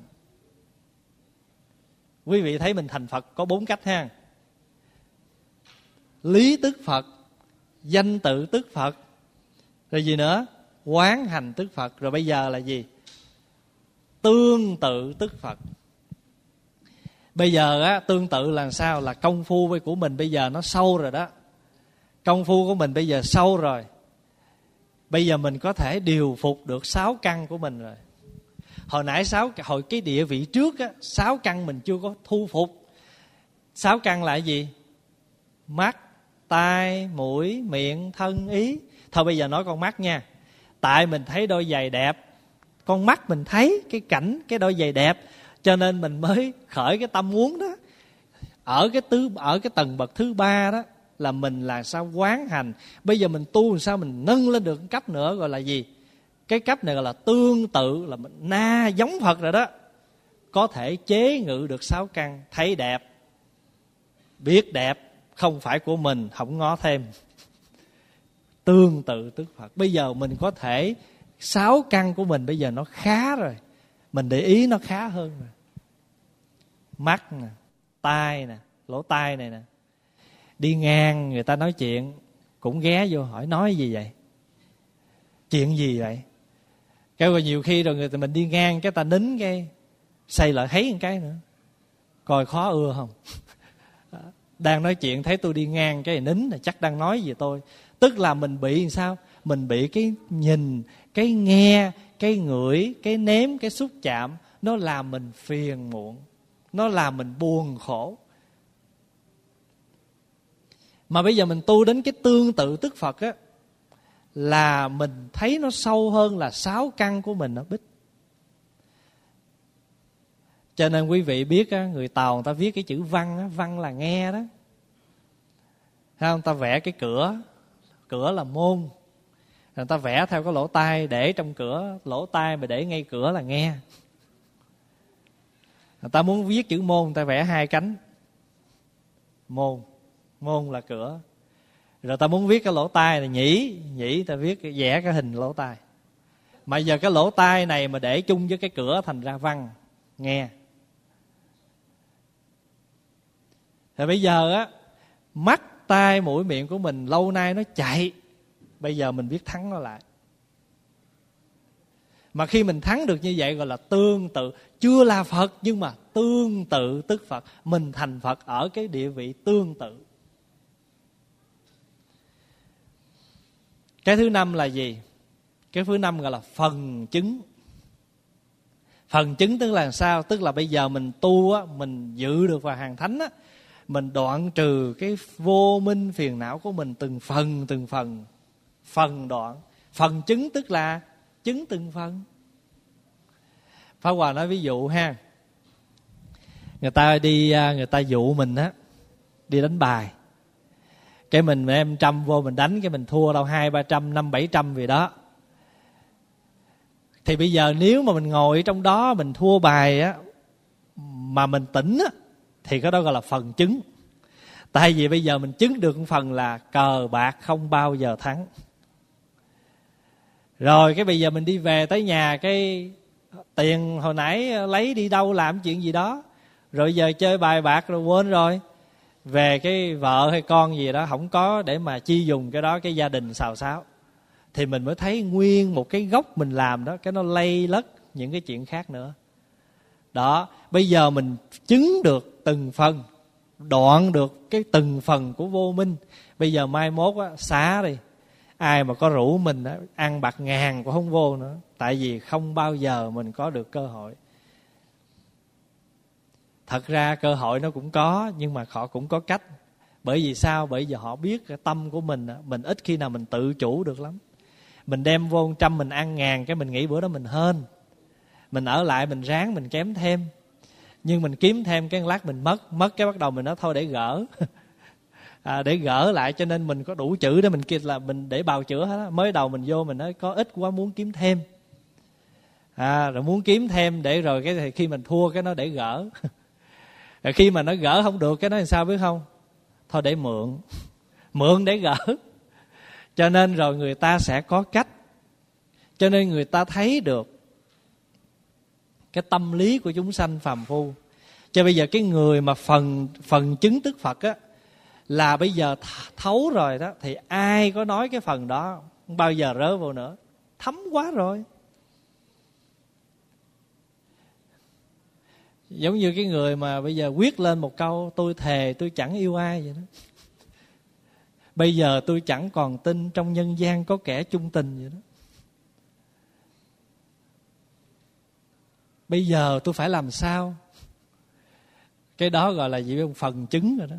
Quý vị thấy mình thành Phật có bốn cách ha. Lý tức Phật, danh tự tức Phật, rồi gì nữa? Quán hành tức Phật. Rồi bây giờ là gì? Tương tự tức Phật. Bây giờ á, tương tự là sao? Là công phu của mình bây giờ nó sâu rồi đó. Công phu của mình bây giờ sâu rồi. Bây giờ mình có thể điều phục được sáu căn của mình rồi. Hồi nãy sáu, hồi cái địa vị trước á, sáu căn mình chưa có thu phục. Sáu căn là gì? Mắt, tai, mũi, miệng, thân, ý. Thôi bây giờ nói con mắt nha. Tại mình thấy đôi giày đẹp, con mắt mình thấy cái cảnh cái đôi giày đẹp, cho nên mình mới khởi cái tâm muốn đó. Ở cái tứ, ở cái tầng bậc thứ ba đó là mình là sao quán hành. Bây giờ mình tu làm sao mình nâng lên được cấp nữa, gọi là gì? Cái cấp này gọi là tương tự, là mình na giống Phật rồi đó. Có thể chế ngự được sáu căn. Thấy đẹp, biết đẹp, không phải của mình, không ngó thêm. Tương tự tức Phật. Bây giờ mình có thể, sáu căn của mình bây giờ nó khá rồi, mình để ý nó khá hơn rồi. Mắt nè, tai nè, lỗ tai này nè. Đi ngang người ta nói chuyện cũng ghé vô hỏi nói gì vậy, chuyện gì vậy. Cái rồi nhiều khi rồi người ta mình đi ngang cái ta nín cái xây lại thấy một cái nữa, coi khó ưa không. Đang nói chuyện thấy tôi đi ngang cái nín là chắc đang nói gì tôi. Tức là mình bị làm sao? Mình bị cái nhìn, cái nghe, cái ngửi, cái nếm, cái xúc chạm, nó làm mình phiền muộn, nó làm mình buồn khổ. Mà bây giờ mình tu đến cái tương tự tức Phật á, là mình thấy nó sâu hơn là sáu căn của mình nó bích. Cho nên quý vị biết á, người Tàu người ta viết cái chữ văn á, văn là nghe đó. Thấy không? Ta vẽ cái cửa, cửa là môn. Người ta vẽ theo cái lỗ tai để trong cửa, lỗ tai mà để ngay cửa là nghe. Người ta muốn viết chữ môn, người ta vẽ hai cánh. Môn, môn là cửa. Rồi ta muốn viết cái lỗ tai là nhĩ, nhĩ ta viết vẽ cái hình lỗ tai. Mà giờ cái lỗ tai này mà để chung với cái cửa thành ra văn, nghe. Thì bây giờ á, mắt, tai, mũi, miệng của mình lâu nay nó chạy, bây giờ mình biết thắng nó lại. Mà khi mình thắng được như vậy gọi là tương tự. Chưa là Phật nhưng mà tương tự tức Phật. Mình thành Phật ở cái địa vị tương tự. Cái thứ năm là gì? Cái thứ năm gọi là phần chứng. Phần chứng tức là sao? Tức là bây giờ mình tu á, mình dự được vào hàng thánh á, mình đoạn trừ cái vô minh phiền não của mình từng phần từng phần. Phần đoạn. Phần chứng tức là chứng từng phần. Pháp Hòa nói ví dụ ha, người ta đi, người ta dụ mình á, đi đánh bài, cái mình em trăm vô mình đánh, cái mình thua đâu hai ba trăm, năm bảy trăm gì đó. Thì bây giờ nếu mà mình ngồi trong đó mình thua bài á, mà mình tỉnh á, thì cái đó gọi là phần chứng. Tại vì bây giờ mình chứng được một phần là cờ bạc không bao giờ thắng. Rồi cái bây giờ mình đi về tới nhà, cái tiền hồi nãy lấy đi đâu làm chuyện gì đó, rồi giờ chơi bài bạc rồi quên rồi, về cái vợ hay con gì đó không có để mà chi dùng cái đó, cái gia đình xào xáo. Thì mình mới thấy nguyên một cái gốc mình làm đó, cái nó lây lất những cái chuyện khác nữa. Đó, bây giờ mình chứng được từng phần, đoạn được cái từng phần của vô minh. Bây giờ mai mốt á, xá đi, ai mà có rủ mình á, ăn bạc ngàn cũng không vô nữa. Tại vì không bao giờ mình có được cơ hội. Thật ra cơ hội nó cũng có, nhưng mà họ cũng có cách. Bởi vì sao? Bởi vì họ biết cái tâm của mình, mình ít khi nào mình tự chủ được lắm. Mình đem vô một trăm mình ăn ngàn, cái mình nghĩ bữa đó mình hên, mình ở lại mình ráng mình kém thêm. Nhưng mình kiếm thêm cái lát mình mất, mất cái bắt đầu mình nói thôi để gỡ. À, để gỡ lại, cho nên mình có đủ chữ để mình kia là mình để bào chữa hết á. Mới đầu mình vô mình nói có ít quá muốn kiếm thêm, à, rồi muốn kiếm thêm để rồi cái khi mình thua cái nó để gỡ. Rồi khi mà nó gỡ không được cái nó làm sao biết không? Thôi để mượn, mượn để gỡ. Cho nên rồi người ta sẽ có cách. Cho nên người ta thấy được cái tâm lý của chúng sanh phàm phu. Cho bây giờ cái người mà phần phần chứng tức Phật á, là bây giờ thấu rồi đó, thì ai có nói cái phần đó không bao giờ rớ vô nữa. Thấm quá rồi. Giống như cái người mà bây giờ quyết lên một câu tôi thề tôi chẳng yêu ai vậy đó. Bây giờ tôi chẳng còn tin trong nhân gian có kẻ chung tình vậy đó. Bây giờ tôi phải làm sao? Cái đó gọi là gì? Một phần chứng rồi đó.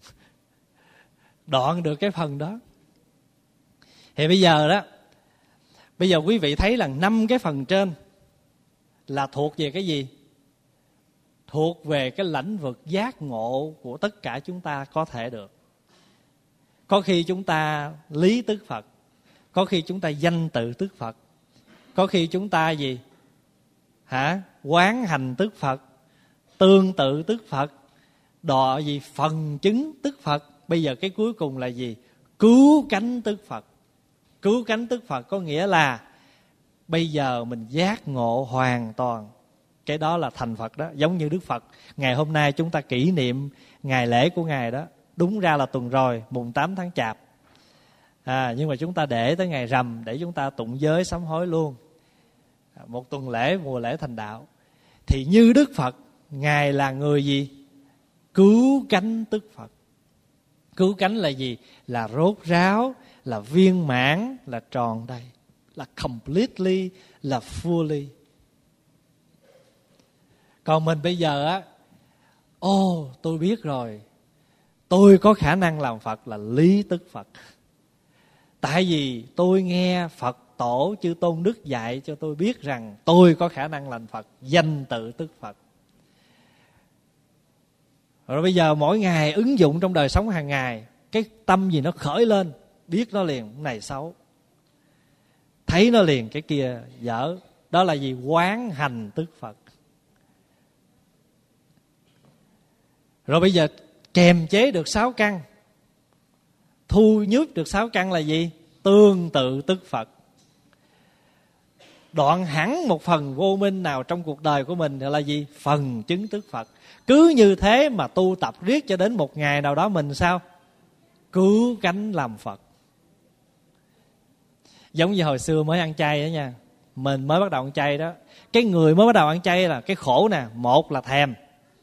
Đoạn được cái phần đó. Thì bây giờ đó, bây giờ quý vị thấy là năm cái phần trên là thuộc về cái gì? Thuộc về cái lãnh vực giác ngộ của tất cả chúng ta có thể được. Có khi chúng ta lý tức Phật, có khi chúng ta danh tự tức Phật, có khi chúng ta gì? Hả? Quán hành tức Phật, tương tự tức Phật, đọ gì? Phần chứng tức Phật. Bây giờ cái cuối cùng là gì? Cứu cánh tức Phật. Cứu cánh tức Phật có nghĩa là bây giờ mình giác ngộ hoàn toàn. Cái đó là thành Phật đó. Giống như Đức Phật, ngày hôm nay chúng ta kỷ niệm ngày lễ của Ngài đó. Đúng ra là tuần rồi, mùng tám tháng Chạp, à, nhưng mà chúng ta để tới ngày rằm để chúng ta tụng giới sám hối luôn. Một tuần lễ, mùa lễ thành đạo. Thì như Đức Phật, Ngài là người gì? Cứu cánh tức Phật. Cứu cánh là gì? Là rốt ráo, là viên mãn, là tròn đầy, là completely, là fully. Còn mình bây giờ á, ô oh, tôi biết rồi, tôi có khả năng làm Phật là lý tức Phật. Tại vì tôi nghe Phật tổ Chư Tôn Đức dạy cho tôi biết rằng tôi có khả năng làm Phật, danh tự tức Phật. Rồi bây giờ mỗi ngày ứng dụng trong đời sống hàng ngày, cái tâm gì nó khởi lên, biết nó liền, cái này xấu, thấy nó liền, cái kia dở. Đó là gì? Quán hành tức Phật. Rồi bây giờ kềm chế được sáu căn, thu nhút được sáu căn là gì? Tương tự tức Phật. Đoạn hẳn một phần vô minh nào trong cuộc đời của mình là gì? Phần chứng tức Phật. Cứ như thế mà tu tập riết cho đến một ngày nào đó mình sao? Cứu cánh làm Phật. Giống như hồi xưa mới ăn chay đó nha. Mình mới bắt đầu ăn chay đó. Cái người mới bắt đầu ăn chay là cái khổ nè. Một là thèm,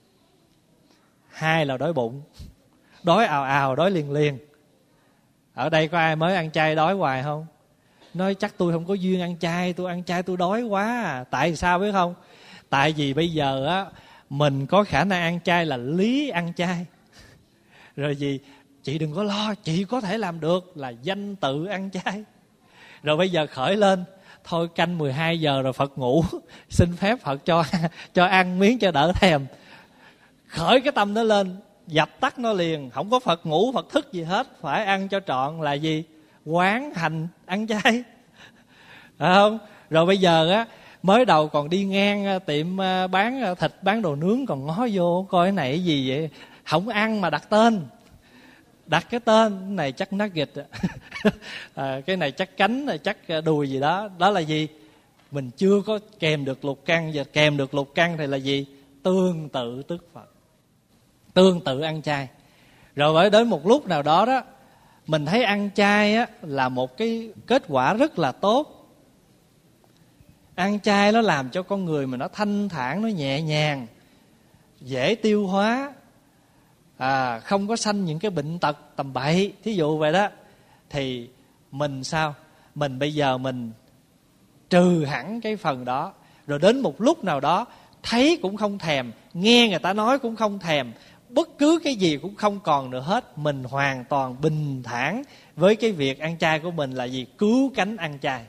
hai là đói bụng. Đói ào ào, đói liền liền. Ở đây có ai mới ăn chay đói hoài không? Nói chắc tôi không có duyên ăn chay, tôi ăn chay tôi đói quá à. Tại sao biết không? Tại vì bây giờ á, mình có khả năng ăn chay là lý ăn chay. Rồi gì? Chị đừng có lo, chị có thể làm được, là danh tự ăn chay. Rồi bây giờ khởi lên, thôi canh mười hai giờ rồi Phật ngủ, xin phép Phật cho cho ăn miếng cho đỡ thèm. Khởi cái tâm nó lên, dập tắt nó liền. Không có Phật ngủ, Phật thức gì hết. Phải ăn cho trọn là gì? Quán hành ăn chay. Phải không? Rồi bây giờ á, mới đầu còn đi ngang tiệm bán thịt, bán đồ nướng, còn ngó vô coi cái này cái gì vậy. Không ăn mà đặt tên. Đặt cái tên, cái này chắc nugget, à, cái này chắc cánh, chắc đùi gì đó. Đó là gì? Mình chưa có kèm được lục căn. Giờ kèm được lục căn thì là gì? Tương tự tức Phật. Tương tự ăn chay. Rồi bởi đến một lúc nào đó đó, mình thấy ăn chay á, là một cái kết quả rất là tốt. Ăn chay nó làm cho con người mình nó thanh thản, nó nhẹ nhàng, dễ tiêu hóa, à, không có sanh những cái bệnh tật tầm bậy, thí dụ vậy đó. Thì mình sao? Mình bây giờ mình trừ hẳn cái phần đó. Rồi đến một lúc nào đó, thấy cũng không thèm, nghe người ta nói cũng không thèm, bất cứ cái gì cũng không còn nữa hết. Mình hoàn toàn bình thản với cái việc ăn chay của mình là gì? Cứu cánh ăn chay.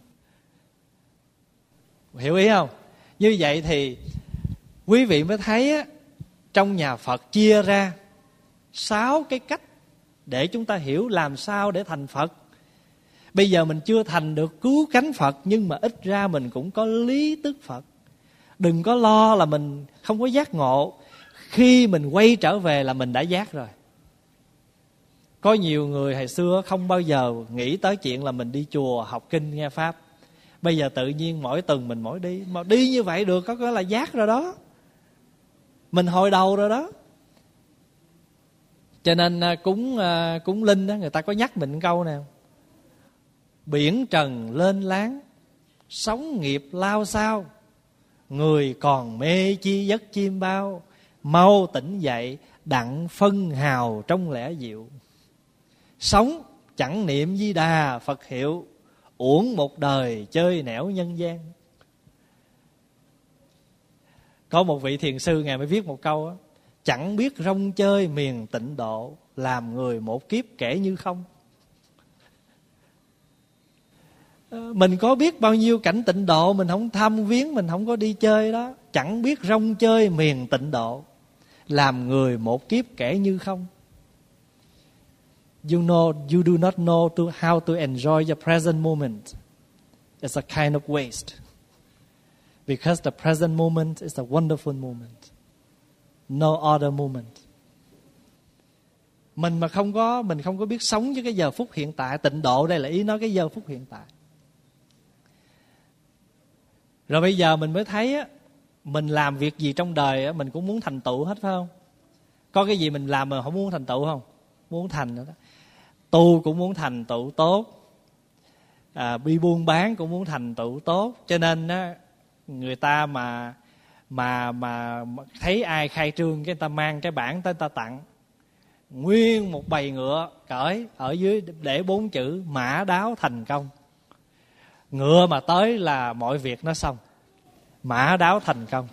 Hiểu ý không? Như vậy thì quý vị mới thấy á, trong nhà Phật chia ra sáu cái cách để chúng ta hiểu làm sao để thành Phật. Bây giờ mình chưa thành được cứu cánh Phật, nhưng mà ít ra mình cũng có lý tức Phật. Đừng có lo là mình không có giác ngộ. Khi mình quay trở về là mình đã giác rồi. Có nhiều người hồi xưa không bao giờ nghĩ tới chuyện là mình đi chùa học kinh nghe Pháp. Bây giờ tự nhiên mỗi tuần mình mỗi đi. Mà đi như vậy được có nghĩa là giác rồi đó. Mình hồi đầu rồi đó. Cho nên cúng cúng linh đó, người ta có nhắc mình câu nào: biển trần lên láng, sóng nghiệp lao sao, người còn mê chi giấc chim bao, mau tỉnh dậy đặng phân hào trong lẽ diệu. Sống chẳng niệm Di Đà Phật hiệu, uổng một đời chơi nẻo nhân gian. Có một vị thiền sư ngài mới viết một câu á: chẳng biết rong chơi miền tịnh độ, làm người một kiếp kể như không. Mình có biết bao nhiêu cảnh tịnh độ, mình không thăm viếng, mình không có đi chơi đó. Chẳng biết rong chơi miền tịnh độ, làm người một kiếp kể như không. You know, you do not know to how to enjoy the present moment. It's a kind of waste. Because the present moment is a wonderful moment. No other moment. Mình mà không có mình không có biết sống với cái giờ phút hiện tại, tịnh độ đây là ý nói cái giờ phút hiện tại. Rồi bây giờ mình mới thấy á, mình làm việc gì trong đời á, mình cũng muốn thành tựu hết, phải không? Có cái gì mình làm mà không muốn thành tựu không? Muốn thành nữa đó. Tu cũng muốn thành tựu tốt, à, đi buôn bán cũng muốn thành tựu tốt. Cho nên á, người ta mà mà mà thấy ai khai trương, cái người ta mang cái bảng tới người ta tặng nguyên một bầy ngựa cởi, ở dưới để bốn chữ mã đáo thành công. Ngựa mà tới là mọi việc nó xong. Mã đáo thành công.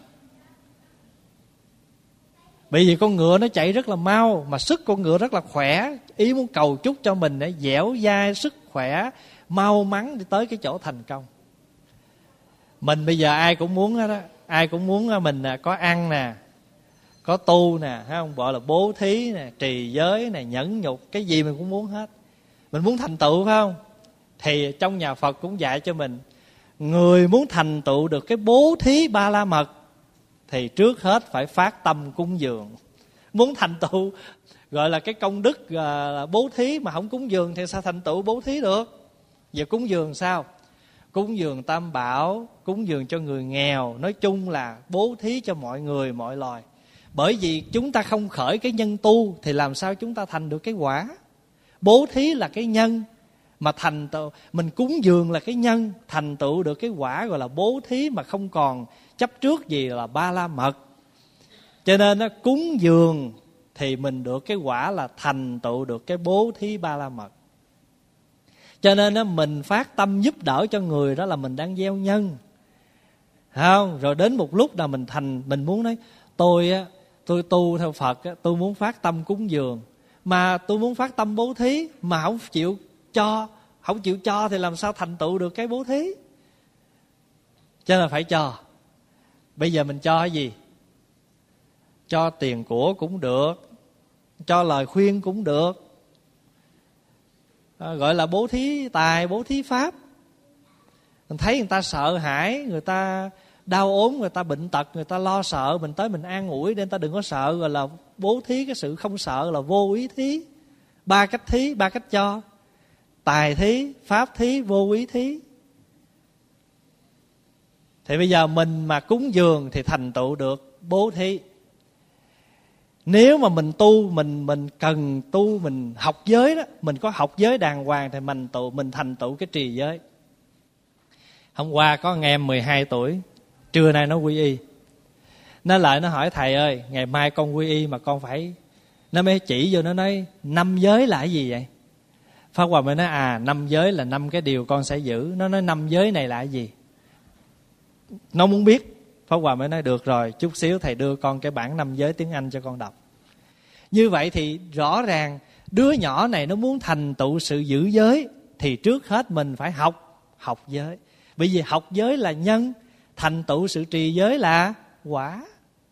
Bởi vì con ngựa nó chạy rất là mau, mà sức con ngựa rất là khỏe. Ý muốn cầu chúc cho mình để dẻo dai, sức khỏe, mau mắn đi tới cái chỗ thành công. Mình bây giờ ai cũng muốn đó, ai cũng muốn mình có ăn nè, có tu nè, thấy không? Gọi là bố thí nè, trì giới nè, nhẫn nhục, cái gì mình cũng muốn hết. Mình muốn thành tựu, phải không? Thì trong nhà Phật cũng dạy cho mình, người muốn thành tựu được cái bố thí ba la mật thì trước hết phải phát tâm cúng dường. Muốn thành tựu gọi là cái công đức uh, bố thí mà không cúng dường thì sao thành tựu bố thí được? Giờ cúng dường sao? Cúng dường tam bảo, cúng dường cho người nghèo, nói chung là bố thí cho mọi người mọi loài. Bởi vì chúng ta không khởi cái nhân tu thì làm sao chúng ta thành được cái quả? Bố thí là cái nhân, mà thành tựu mình cúng dường là cái nhân, thành tựu được cái quả gọi là bố thí mà không còn chấp trước gì là ba la mật. Cho nên nó cúng dường thì mình được cái quả là thành tựu được cái bố thí ba la mật. Cho nên á, mình phát tâm giúp đỡ cho người đó là mình đang gieo nhân, không? Rồi đến một lúc nào mình thành, mình muốn nói tôi á, tôi tu theo Phật á, tôi muốn phát tâm cúng dường, mà tôi muốn phát tâm bố thí mà không chịu cho, không chịu cho thì làm sao thành tựu được cái bố thí? Cho nên phải cho. Bây giờ mình cho cái gì? Cho tiền của cũng được, cho lời khuyên cũng được, à, gọi là bố thí tài, bố thí pháp. Mình thấy người ta sợ hãi, người ta đau ốm, người ta bệnh tật, người ta lo sợ, mình tới mình an ủi để người ta đừng có sợ, gọi là bố thí cái sự không sợ, là vô ý thí. Ba cách thí, ba cách cho: tài thí, pháp thí, vô ý thí. Thì bây giờ mình mà cúng dường thì thành tựu được bố thí. Nếu mà mình tu, mình mình cần tu, mình học giới đó, mình có học giới đàng hoàng thì mình tụ mình thành tựu cái trì giới. Hôm qua có anh em mười hai tuổi, trưa nay nó quy y. Nó lại nó hỏi thầy ơi, ngày mai con quy y mà con phải, nó mới chỉ vô nó nói năm giới là cái gì vậy? Pháp Hòa mới nói à, năm giới là năm cái điều con sẽ giữ. Nó nói năm giới này là cái gì? Nó muốn biết. Pháp Hòa mới nói được rồi, chút xíu thầy đưa con cái bản năm giới tiếng Anh cho con đọc. Như vậy thì rõ ràng đứa nhỏ này nó muốn thành tựu sự giữ giới thì trước hết mình phải học học giới. Bởi vì học giới là nhân, thành tựu sự trì giới là quả.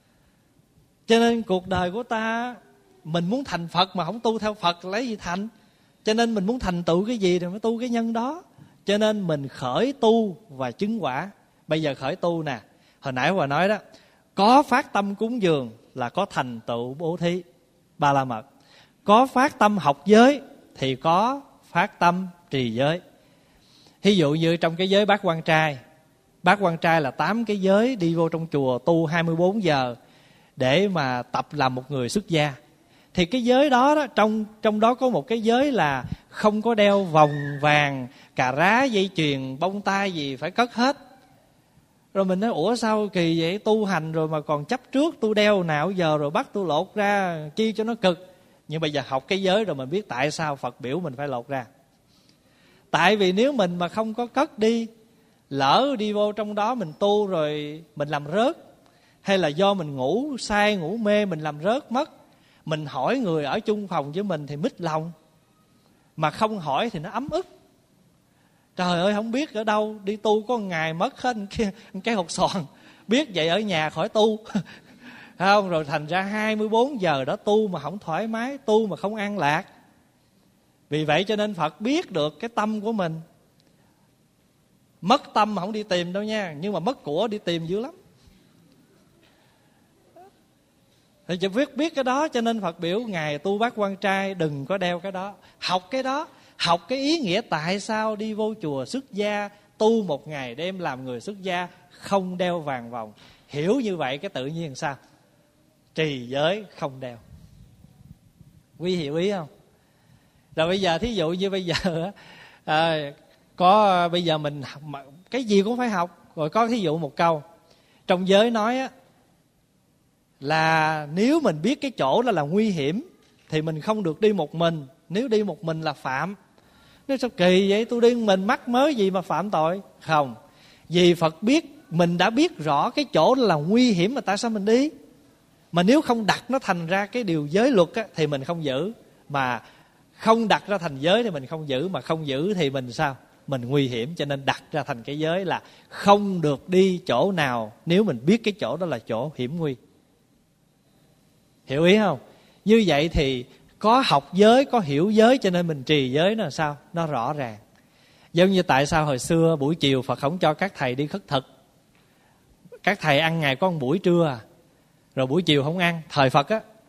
Cho nên cuộc đời của ta, mình muốn thành Phật mà không tu theo Phật lấy gì thành? Cho nên mình muốn thành tựu cái gì thì mới tu cái nhân đó. Cho nên mình khởi tu và chứng quả. Bây giờ khởi tu nè, hồi nãy Hòa nói đó, có phát tâm cúng dường là có thành tựu bố thí ba la mật. Có phát tâm học giới thì có phát tâm trì giới. Ví dụ như trong cái giới bát quan trai, bát quan trai là tám cái giới, đi vô trong chùa tu hai mươi bốn giờ để mà tập làm một người xuất gia. Thì cái giới đó, đó trong, trong đó có một cái giới là không có đeo vòng vàng, cà rá, dây chuyền, bông tai gì, phải cất hết. Rồi mình nói ủa sao kỳ vậy, tu hành rồi mà còn chấp trước tôi đeo nào giờ rồi bắt tôi lột ra chi cho nó cực. Nhưng bây giờ học cái giới rồi mình biết tại sao Phật biểu mình phải lột ra. Tại vì nếu mình mà không có cất đi, lỡ đi vô trong đó mình tu rồi mình làm rớt, hay là do mình ngủ say ngủ mê mình làm rớt mất, mình hỏi người ở chung phòng với mình thì mít lòng, mà không hỏi thì nó ấm ức. Trời ơi không biết ở đâu, đi tu có một ngày mất hết cái hột xoàn, biết vậy ở nhà khỏi tu. Không, rồi thành ra hai mươi bốn giờ đó tu mà không thoải mái, tu mà không an lạc. Vì vậy cho nên Phật biết được cái tâm của mình. Mất tâm mà không đi tìm đâu nha, nhưng mà mất của đi tìm dữ lắm. Thì chỉ biết biết cái đó, cho nên Phật biểu ngài tu bát quan trai đừng có đeo cái đó. Học cái đó, học cái ý nghĩa tại sao đi vô chùa xuất gia, tu một ngày đêm làm người xuất gia, không đeo vàng vòng. Hiểu như vậy cái tự nhiên sao? Trì giới không đeo. Quý hiểu ý không? Rồi bây giờ thí dụ như bây giờ à, có bây giờ mình cái gì cũng phải học. Rồi có thí dụ một câu trong giới nói á, là nếu mình biết cái chỗ đó là nguy hiểm thì mình không được đi một mình. Nếu đi một mình là phạm. Nói sao kỳ vậy, tôi đi mình mắc mới gì mà phạm tội? Không, vì Phật biết, mình đã biết rõ cái chỗ đó là nguy hiểm mà tại sao mình đi. Mà nếu không đặt nó thành ra cái điều giới luật á, thì mình không giữ. Mà không đặt ra thành giới thì mình không giữ. Mà không giữ thì mình sao? Mình nguy hiểm. Cho nên đặt ra thành cái giới là không được đi chỗ nào nếu mình biết cái chỗ đó là chỗ hiểm nguy. Hiểu ý không? Như vậy thì có học giới, có hiểu giới, cho nên mình trì giới nó là sao? Nó rõ ràng. Giống như tại sao hồi xưa buổi chiều Phật không cho các thầy đi khất thực. Các thầy ăn ngày có một buổi trưa à, rồi buổi chiều không ăn. Thời Phật á,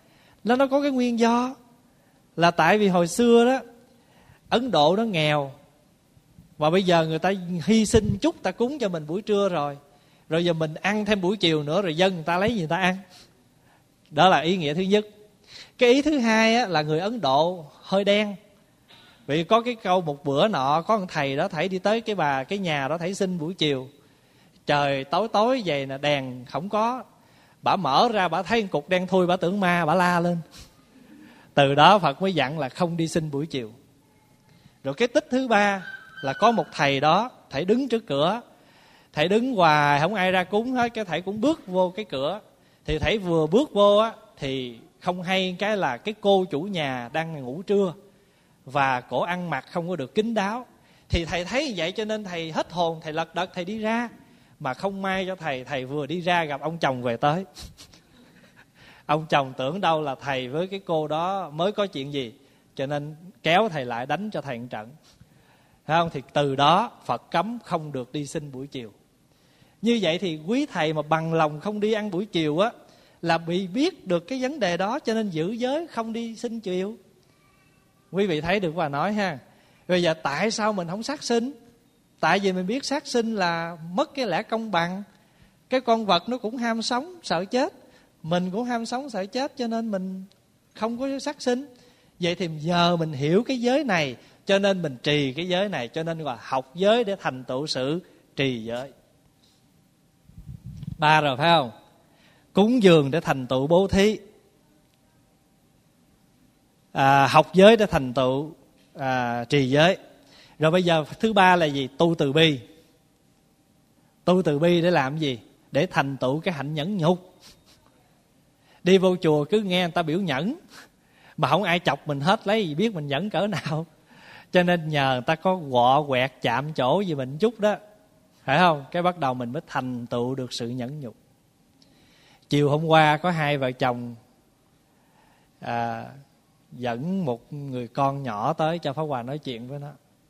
Nó nó có cái nguyên do. Là tại vì hồi xưa đó Ấn Độ nó nghèo, và bây giờ người ta hy sinh chút, ta cúng cho mình buổi trưa rồi, rồi giờ mình ăn thêm buổi chiều nữa, rồi dân người ta lấy gì người ta ăn. Đó là ý nghĩa thứ nhất. Cái ý thứ hai á, là người Ấn Độ hơi đen. Vì có cái câu một bữa nọ có một thầy đó thầy đi tới cái bà cái nhà đó thầy xin buổi chiều, trời tối tối vậy nè, đèn không có, bả mở ra bả thấy một cục đen thui, bả tưởng ma, bả la lên. Từ đó Phật mới dặn là không đi xin buổi chiều. Rồi cái tích thứ ba là có một thầy đó, thầy đứng trước cửa, thầy đứng hoài không ai ra cúng hết, cái thầy cũng bước vô cái cửa. Thì thầy vừa bước vô á thì không hay cái là cái cô chủ nhà đang ngủ trưa, và cổ ăn mặc không có được kín đáo. Thì thầy thấy vậy cho nên thầy hết hồn, thầy lật đật thầy đi ra. Mà không may cho thầy, thầy vừa đi ra gặp ông chồng về tới. Ông chồng tưởng đâu là thầy với cái cô đó mới có chuyện gì, cho nên kéo thầy lại đánh cho thầy một trận. Thấy không? Thì từ đó Phật cấm không được đi xin buổi chiều. Như vậy thì quý thầy mà bằng lòng không đi ăn buổi chiều á, là bị biết được cái vấn đề đó, cho nên giữ giới không đi xin chiều. Quý vị thấy được bà nói ha. Bây giờ tại sao mình không sát sinh? Tại vì mình biết sát sinh là mất cái lẽ công bằng. Cái con vật nó cũng ham sống sợ chết, mình cũng ham sống sợ chết, cho nên mình không có sát sinh. Vậy thì giờ mình hiểu cái giới này, cho nên mình trì cái giới này. Cho nên là học giới để thành tựu sự trì giới. Ba rồi phải không? Cúng dường để thành tựu bố thí, à, học giới để thành tựu à, trì giới. Rồi bây giờ thứ ba là gì? Tu từ bi. Tu từ bi để làm gì? Để thành tựu cái hạnh nhẫn nhục. Đi vô chùa cứ nghe người ta biểu nhẫn, mà không ai chọc mình hết, lấy gì biết mình nhẫn cỡ nào. Cho nên nhờ người ta có quọ quẹt chạm chỗ gì mình chút đó, phải không? Cái bắt đầu mình mới thành tựu được sự nhẫn nhục. Chiều hôm qua có hai vợ chồng à, dẫn một người con nhỏ tới cho Pháp Hòa nói chuyện với nó.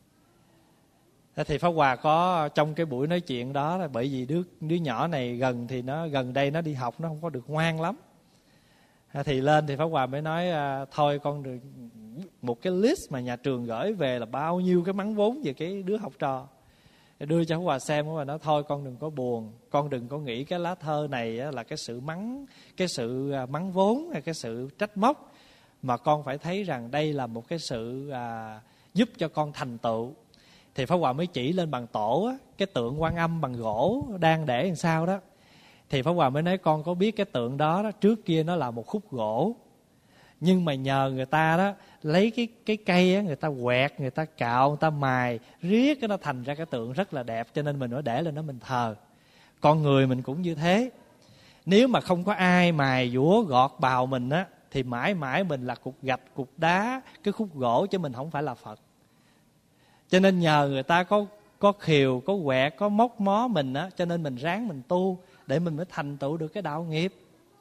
Thì Pháp Hòa có trong cái buổi nói chuyện đó là bởi vì đứa đứa nhỏ này gần thì nó gần đây nó đi học, nó không có được ngoan lắm. Thì lên thì Pháp Hòa mới nói à, thôi con được một cái list mà nhà trường gửi về là bao nhiêu cái mắng vốn về cái đứa học trò. Đưa cho Pháp Hòa xem, Pháp Hòa nói thôi con đừng có buồn, con đừng có nghĩ cái lá thơ này là cái sự mắng, cái sự mắng vốn hay cái sự trách móc, mà con phải thấy rằng đây là một cái sự à, giúp cho con thành tựu. Thì Pháp Hòa mới chỉ lên bằng tổ á, cái tượng Quan Âm bằng gỗ đang để làm sao đó. Thì Pháp Hòa mới nói con có biết cái tượng đó, đó trước kia nó là một khúc gỗ, nhưng mà nhờ người ta đó lấy cái cái cây á, người ta quẹt, người ta cạo, người ta mài riết cái nó thành ra cái tượng rất là đẹp, cho nên mình mới để lên đó mình thờ. Con người mình cũng như thế, nếu mà không có ai mài dũa gọt bào mình á, thì mãi mãi mình là cục gạch, cục đá, cái khúc gỗ, chứ mình không phải là Phật. Cho nên nhờ người ta có có khều, có quẹt, có móc mó mình á, cho nên mình ráng mình tu để mình mới thành tựu được cái đạo nghiệp.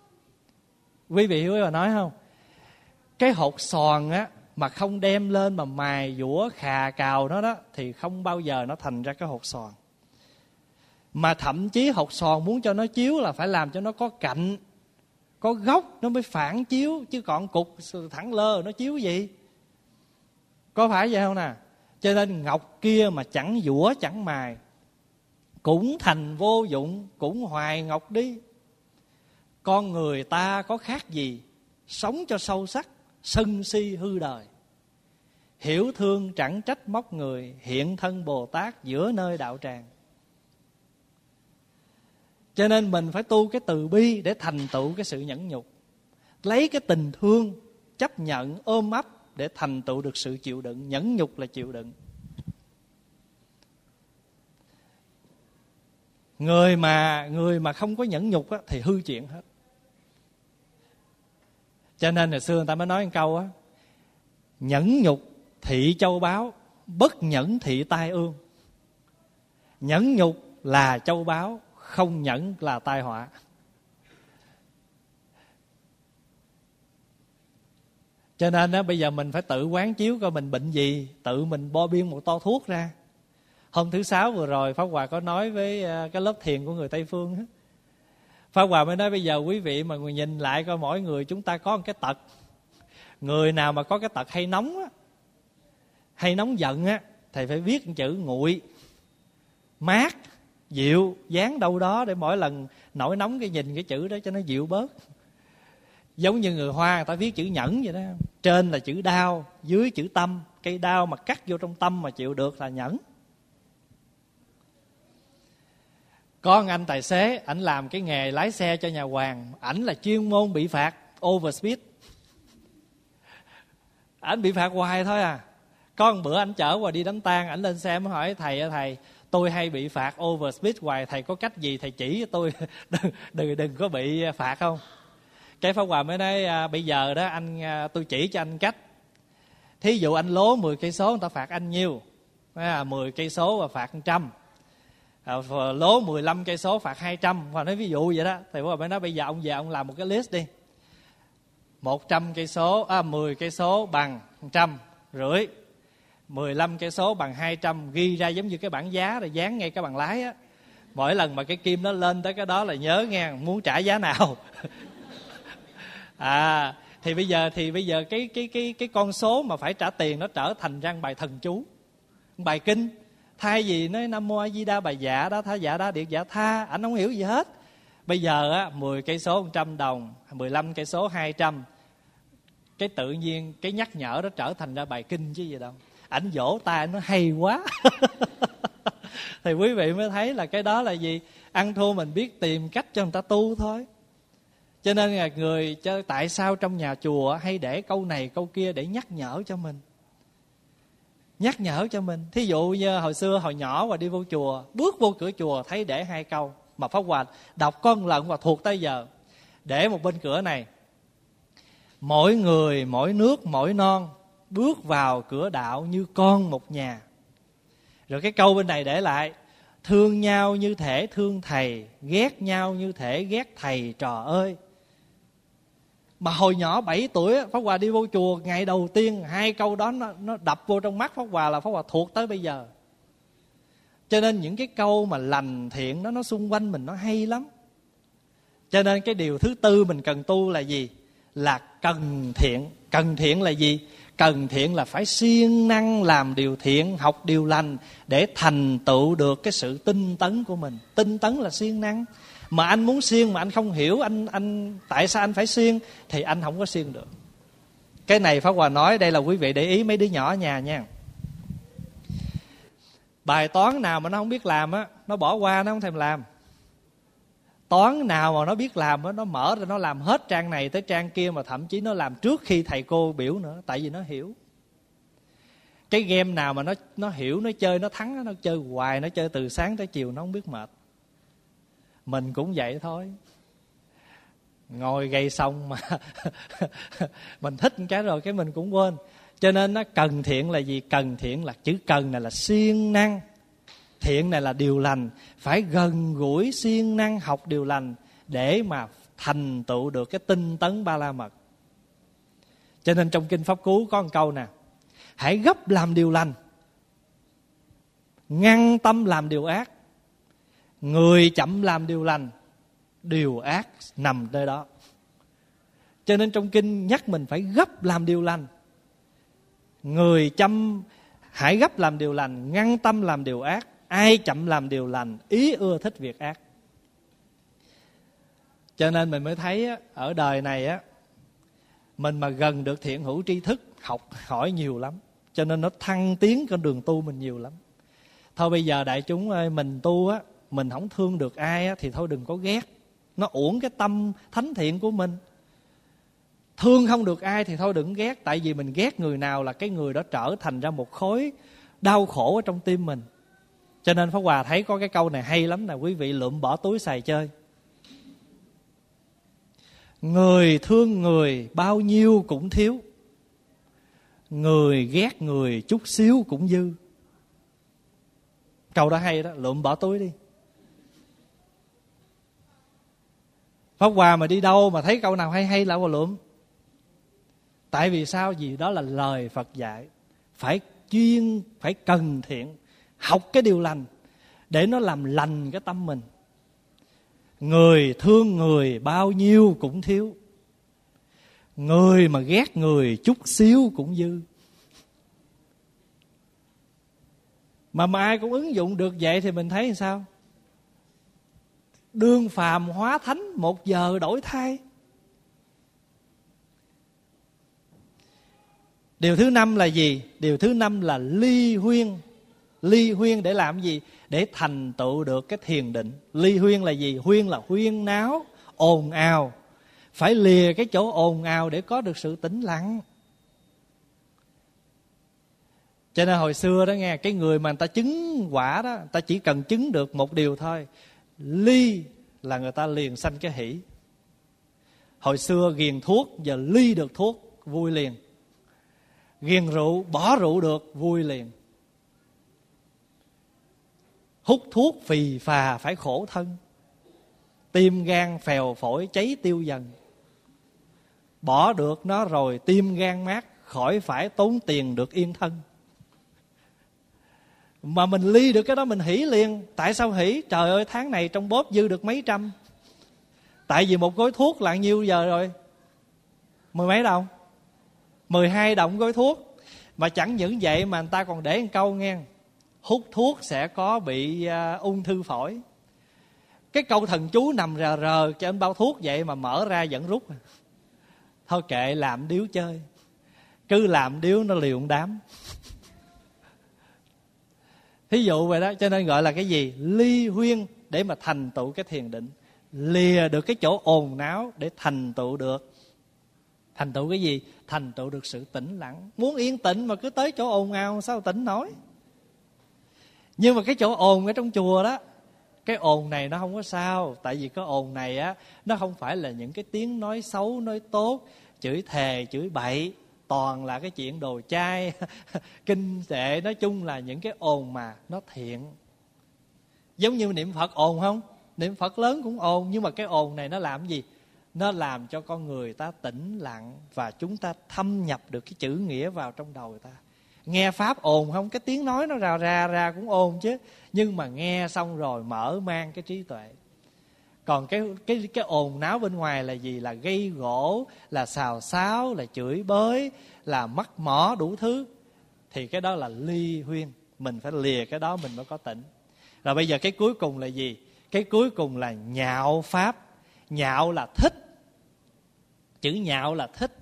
Quý vị hiểu bà nói không? Cái hột xoàn á mà không đem lên mà mài dũa khà cào nó đó thì không bao giờ nó thành ra cái hột xoàn. Mà thậm chí hột xoàn muốn cho nó chiếu là phải làm cho nó có cạnh, có góc nó mới phản chiếu, chứ còn cục thẳng lơ nó chiếu gì? Có phải vậy không nè? Cho nên ngọc kia mà chẳng dũa chẳng mài cũng thành vô dụng, cũng hoài ngọc đi. Con người ta có khác gì? Sống cho sâu sắc, sân si hư đời. Hiểu thương chẳng trách móc người, hiện thân Bồ Tát giữa nơi đạo tràng. Cho nên mình phải tu cái từ bi để thành tựu cái sự nhẫn nhục. Lấy cái tình thương, chấp nhận, ôm ấp để thành tựu được sự chịu đựng. Nhẫn nhục là chịu đựng. Người mà người mà không có nhẫn nhục á, thì hư chuyện hết. Cho nên hồi xưa người ta mới nói một câu á: nhẫn nhục thị châu báu, bất nhẫn thị tai ương. Nhẫn nhục là châu báu, không nhẫn là tai họa. Cho nên á, bây giờ mình phải tự quán chiếu coi mình bệnh gì, tự mình bo biên một to thuốc ra. Hôm thứ sáu vừa rồi Pháp Hòa có nói với cái lớp thiền của người Tây Phương á, Pháp Hòa mới nói bây giờ quý vị mà nhìn lại coi mỗi người chúng ta có một cái tật. Người nào mà có cái tật hay nóng á, hay nóng giận á, thầy phải viết chữ nguội, mát, dịu, dán đâu đó để mỗi lần nổi nóng cái nhìn cái chữ đó cho nó dịu bớt. Giống như người Hoa người ta viết chữ nhẫn vậy đó. Trên là chữ đao, dưới chữ tâm. Cây đao mà cắt vô trong tâm mà chịu được là nhẫn. Có một anh tài xế, ảnh làm cái nghề lái xe cho nhà hoàng. Ảnh là chuyên môn bị phạt overspeed. Ảnh bị phạt hoài thôi à. Có một bữa ảnh chở qua đi đám tang, ảnh lên xe mới hỏi thầy ơi thầy, tôi hay bị phạt overspeed hoài, thầy có cách gì thầy chỉ cho tôi đừng, đừng, đừng có bị phạt không? Cái Pháp Hòa mới nói à, bây giờ đó anh à, tôi chỉ cho anh cách. Thí dụ anh lố mười cây số người ta phạt anh nhiêu? À, mười cây số và phạt một trăm. À, lố mười lăm cây số phạt hai trăm. Và nói ví dụ vậy đó. Thì Pháp Hòa mới nói bây giờ ông về ông làm một cái list đi. một trăm cây số, à, mười cây số bằng một trăm rưỡi. mười lăm cây số bằng hai trăm, ghi ra giống như cái bảng giá rồi dán ngay cái bằng lái á. Mỗi lần mà cái kim nó lên tới cái đó là nhớ nghe, muốn trả giá nào. À, thì bây giờ thì bây giờ cái cái cái cái con số mà phải trả tiền nó trở thành ra bài thần chú, bài kinh. Thay vì nói Nam Mô A Di Đà bài dạ đó, tha dạ đa điệt dạ tha, anh không hiểu gì hết. Bây giờ á, mười cây số một trăm đồng, mười lăm cây số hai trăm. Cái tự nhiên cái nhắc nhở đó trở thành ra bài kinh chứ gì đâu. Ảnh vỗ tay nó hay quá. Thì quý vị mới thấy là cái đó là gì? Ăn thua mình biết tìm cách cho người ta tu thôi. Cho nên là người cho tại sao trong nhà chùa hay để câu này câu kia để nhắc nhở cho mình. Nhắc nhở cho mình. Thí dụ như hồi xưa hồi nhỏ và đi vô chùa, bước vô cửa chùa thấy để hai câu mà Pháp Hòa đọc con lần và thuộc tới giờ. Để một bên cửa này: mỗi người, mỗi nước, mỗi non bước vào cửa đạo như con một nhà. Rồi cái câu bên này để lại: thương nhau như thể thương thầy, ghét nhau như thể ghét thầy trò ơi. Mà hồi nhỏ bảy tuổi Pháp Hòa đi vô chùa, ngày đầu tiên hai câu đó nó, nó đập vô trong mắt Pháp Hòa là Pháp Hòa thuộc tới bây giờ. Cho nên những cái câu mà lành thiện đó nó xung quanh mình nó hay lắm. Cho nên cái điều thứ tư mình cần tu là gì? Là cần thiện. Cần thiện là gì? Cần thiện là phải siêng năng làm điều thiện, học điều lành để thành tựu được cái sự tinh tấn của mình. Tinh tấn là siêng năng. Mà anh muốn siêng mà anh không hiểu anh anh tại sao anh phải siêng thì anh không có siêng được. Cái này Pháp Hòa nói đây là quý vị để ý mấy đứa nhỏ ở nhà nha. Bài toán nào mà nó không biết làm á, nó bỏ qua, nó không thèm làm. Toán nào mà nó biết làm á, nó mở ra nó làm hết trang này tới trang kia, mà thậm chí nó làm trước khi thầy cô biểu nữa, tại vì nó hiểu. Cái game nào mà nó nó hiểu, nó chơi, nó thắng, nó chơi hoài, nó chơi từ sáng tới chiều, nó không biết mệt. Mình cũng vậy thôi. Ngồi gây xong mà mình thích một cái rồi cái mình cũng quên. Cho nên nó cần thiện là gì? Cần thiện là chữ cần này là siêng năng. Thiện này là điều lành. Phải gần gũi siêng năng học điều lành để mà thành tựu được cái tinh tấn ba la mật. Cho nên trong Kinh Pháp Cú có một câu nè: hãy gấp làm điều lành, ngăn tâm làm điều ác. Người chậm làm điều lành, điều ác nằm nơi đó. Cho nên trong kinh nhắc mình phải gấp làm điều lành. Người chậm hãy gấp làm điều lành, ngăn tâm làm điều ác. Ai chậm làm điều lành, ý ưa thích việc ác. Cho nên mình mới thấy ở đời này á, mình mà gần được thiện hữu tri thức, học hỏi nhiều lắm. Cho nên nó thăng tiến con đường tu mình nhiều lắm. Thôi bây giờ đại chúng ơi, mình tu á, mình không thương được ai á, thì thôi đừng có ghét. Nó uổng cái tâm thánh thiện của mình. Thương không được ai thì thôi đừng ghét. Tại vì mình ghét người nào là cái người đó trở thành ra một khối đau khổ ở trong tim mình. Cho nên Pháp Hòa thấy có cái câu này hay lắm nè, quý vị lượm bỏ túi xài chơi. Người thương người bao nhiêu cũng thiếu, người ghét người chút xíu cũng dư. Câu đó hay đó, lượm bỏ túi đi. Pháp Hòa mà đi đâu mà thấy câu nào hay hay là Hòa lượm. Tại vì sao? Vì đó là lời Phật dạy. Phải chuyên, phải cần thiện, học cái điều lành để nó làm lành cái tâm mình. Người thương người bao nhiêu cũng thiếu, Người mà ghét người chút xíu cũng dư. Mà mà ai cũng ứng dụng được vậy thì mình thấy làm sao? Đương phàm hóa thánh, một giờ đổi thay. Điều thứ năm là gì? Điều thứ năm là ly huyên. Ly huyên để làm gì? Để thành tựu được cái thiền định. Ly huyên là gì? Huyên là huyên náo, ồn ào. Phải lìa cái chỗ ồn ào để có được sự tĩnh lặng. Cho nên hồi xưa đó nghe, cái người mà người ta chứng quả đó, người ta chỉ cần chứng được một điều thôi. Ly là người ta liền sanh cái hỷ. Hồi xưa ghiền thuốc, giờ ly được thuốc, vui liền. Ghiền rượu, bỏ rượu được, vui liền. Hút thuốc phì phà phải khổ thân. Tim gan phèo phổi cháy tiêu dần. Bỏ được nó rồi tim gan mát, khỏi phải tốn tiền được yên thân. Mà mình ly được cái đó mình hỉ liền. Tại sao hỉ? Trời ơi, tháng này trong bóp dư được mấy trăm. Tại vì một gói thuốc là nhiêu giờ rồi? Mười mấy đồng? Mười hai đồng gói thuốc. Mà chẳng những vậy mà người ta còn để một câu nghe: hút thuốc sẽ có bị uh, ung thư phổi. Cái câu thần chú nằm rờ rờ trên bao thuốc vậy mà mở ra vẫn rút. Thôi kệ, làm điếu chơi. Cứ làm điếu nó liều đám. Thí dụ vậy đó. Cho nên gọi là cái gì? Ly huyên để mà thành tựu cái thiền định. Lìa được cái chỗ ồn náo để thành tựu được. Thành tựu cái gì? Thành tựu được sự tĩnh lặng. Muốn yên tĩnh mà cứ tới chỗ ồn ào sao tĩnh nổi. Nhưng mà cái chỗ ồn ở trong chùa đó, cái ồn này nó không có sao. Tại vì cái ồn này á, nó không phải là những cái tiếng nói xấu, nói tốt, chửi thề, chửi bậy. Toàn là cái chuyện đồ chai, kinh tệ. Nói chung là những cái ồn mà nó thiện. Giống như niệm Phật ồn không? Niệm Phật lớn cũng ồn. Nhưng mà cái ồn này nó làm gì? Nó làm cho con người ta tĩnh lặng. Và chúng ta thâm nhập được cái chữ nghĩa vào trong đầu người ta. Nghe Pháp ồn không? Cái tiếng nói nó ra ra ra cũng ồn chứ. Nhưng mà nghe xong rồi mở mang cái trí tuệ. Còn cái, cái, cái ồn náo bên ngoài là gì? Là gây gỗ, là xào xáo, là chửi bới, là mắc mỏ đủ thứ. Thì cái đó là ly huyên. Mình phải lìa cái đó mình mới có tỉnh. Rồi bây giờ cái cuối cùng là gì? Cái cuối cùng là nhạo Pháp. Nhạo là thích. Chữ nhạo là thích.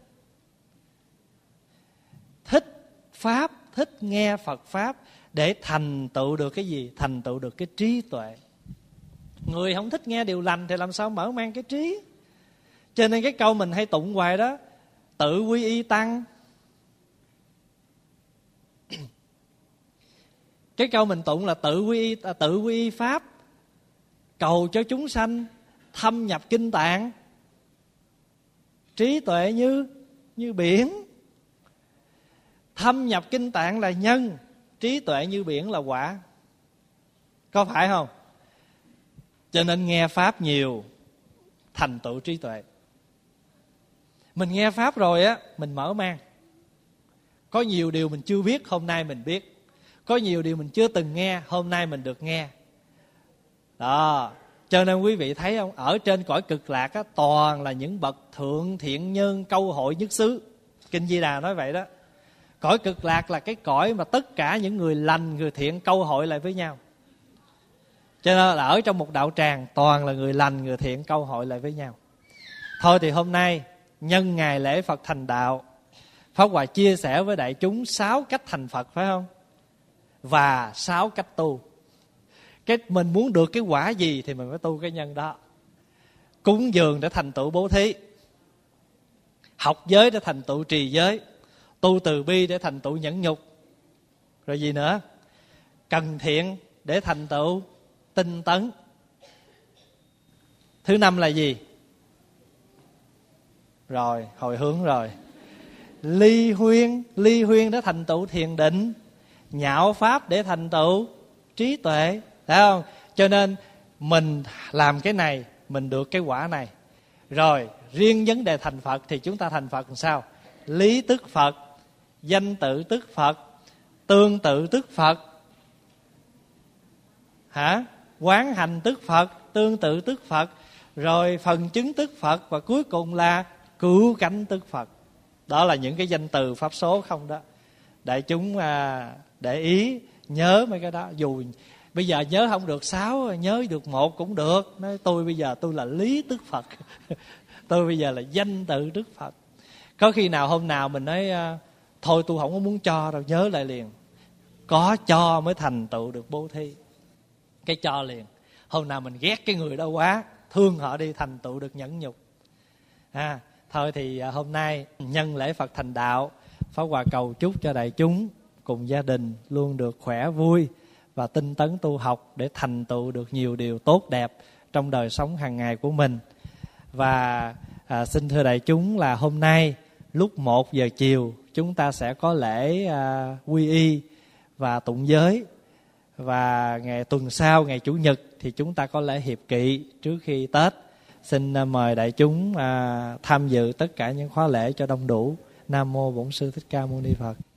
Thích Pháp, thích nghe Phật Pháp để thành tựu được cái gì? Thành tựu được cái trí tuệ. Người không thích nghe điều lành thì làm sao mở mang cái trí? Cho nên cái câu mình hay tụng hoài đó, tự quy y tăng. Cái câu mình tụng là tự quy y, tự quy y Pháp, cầu cho chúng sanh thâm nhập kinh tạng, trí tuệ như như biển. Thâm nhập kinh tạng là nhân, trí tuệ như biển là quả. Có phải không? Cho nên nghe Pháp nhiều, thành tựu trí tuệ. Mình nghe Pháp rồi á, mình mở mang. Có nhiều điều mình chưa biết, hôm nay mình biết. Có nhiều điều mình chưa từng nghe, hôm nay mình được nghe. Đó. Cho nên quý vị thấy không? Ở trên cõi cực lạc á, toàn là những bậc thượng thiện nhân câu hội nhất xứ. Kinh Di Đà nói vậy đó. Cõi cực lạc là cái cõi mà tất cả những người lành, người thiện câu hội lại với nhau. Cho nên là ở trong một đạo tràng toàn là người lành, người thiện câu hội lại với nhau. Thôi thì hôm nay nhân ngày lễ Phật thành đạo, Pháp Hòa chia sẻ với đại chúng sáu cách thành Phật, phải không? Và sáu cách tu. Cái mình muốn được cái quả gì thì mình phải tu cái nhân đó. Cúng dường để thành tựu bố thí, học giới để thành tựu trì giới, tu từ bi để thành tựu nhẫn nhục. Rồi gì nữa? Cần thiện để thành tựu tinh tấn. Thứ năm là gì? Rồi, hồi hướng rồi. Ly huyên, ly huyên để thành tựu thiền định, nhạo Pháp để thành tựu trí tuệ. Thấy không? Cho nên mình làm cái này, mình được cái quả này. Rồi, riêng vấn đề thành Phật thì chúng ta thành Phật làm sao? Lý tức Phật, danh tự tức Phật, tương tự tức Phật, hả? Quán hành tức Phật, tương tự tức Phật, rồi phần chứng tức Phật, và cuối cùng là cứu cánh tức Phật. Đó là những cái danh từ pháp số không đó. Đại chúng à, để ý nhớ mấy cái đó. Dù bây giờ nhớ không được sáu, nhớ được một cũng được. Nói tôi bây giờ tôi là Lý Tức Phật. Tôi bây giờ là danh tự Đức Phật. Có khi nào hôm nào mình nói thôi tôi không có muốn cho đâu, nhớ lại liền. Có cho mới thành tựu được bố thí. Cái cho liền. Hôm nào mình ghét cái người đó quá, thương họ đi, thành tựu được nhẫn nhục. À, thôi thì hôm nay nhân lễ Phật thành đạo, Pháp Hòa cầu chúc cho đại chúng cùng gia đình luôn được khỏe vui và tinh tấn tu học để thành tựu được nhiều điều tốt đẹp trong đời sống hàng ngày của mình. Và à, xin thưa đại chúng là hôm nay lúc một giờ chiều chúng ta sẽ có lễ à, quy y và tụng giới. Và ngày tuần sau, ngày Chủ nhật thì chúng ta có lễ hiệp kỵ trước khi Tết. Xin à, mời đại chúng à, tham dự tất cả những khóa lễ cho đông đủ. Nam mô Bổn Sư Thích Ca Mâu Ni Phật.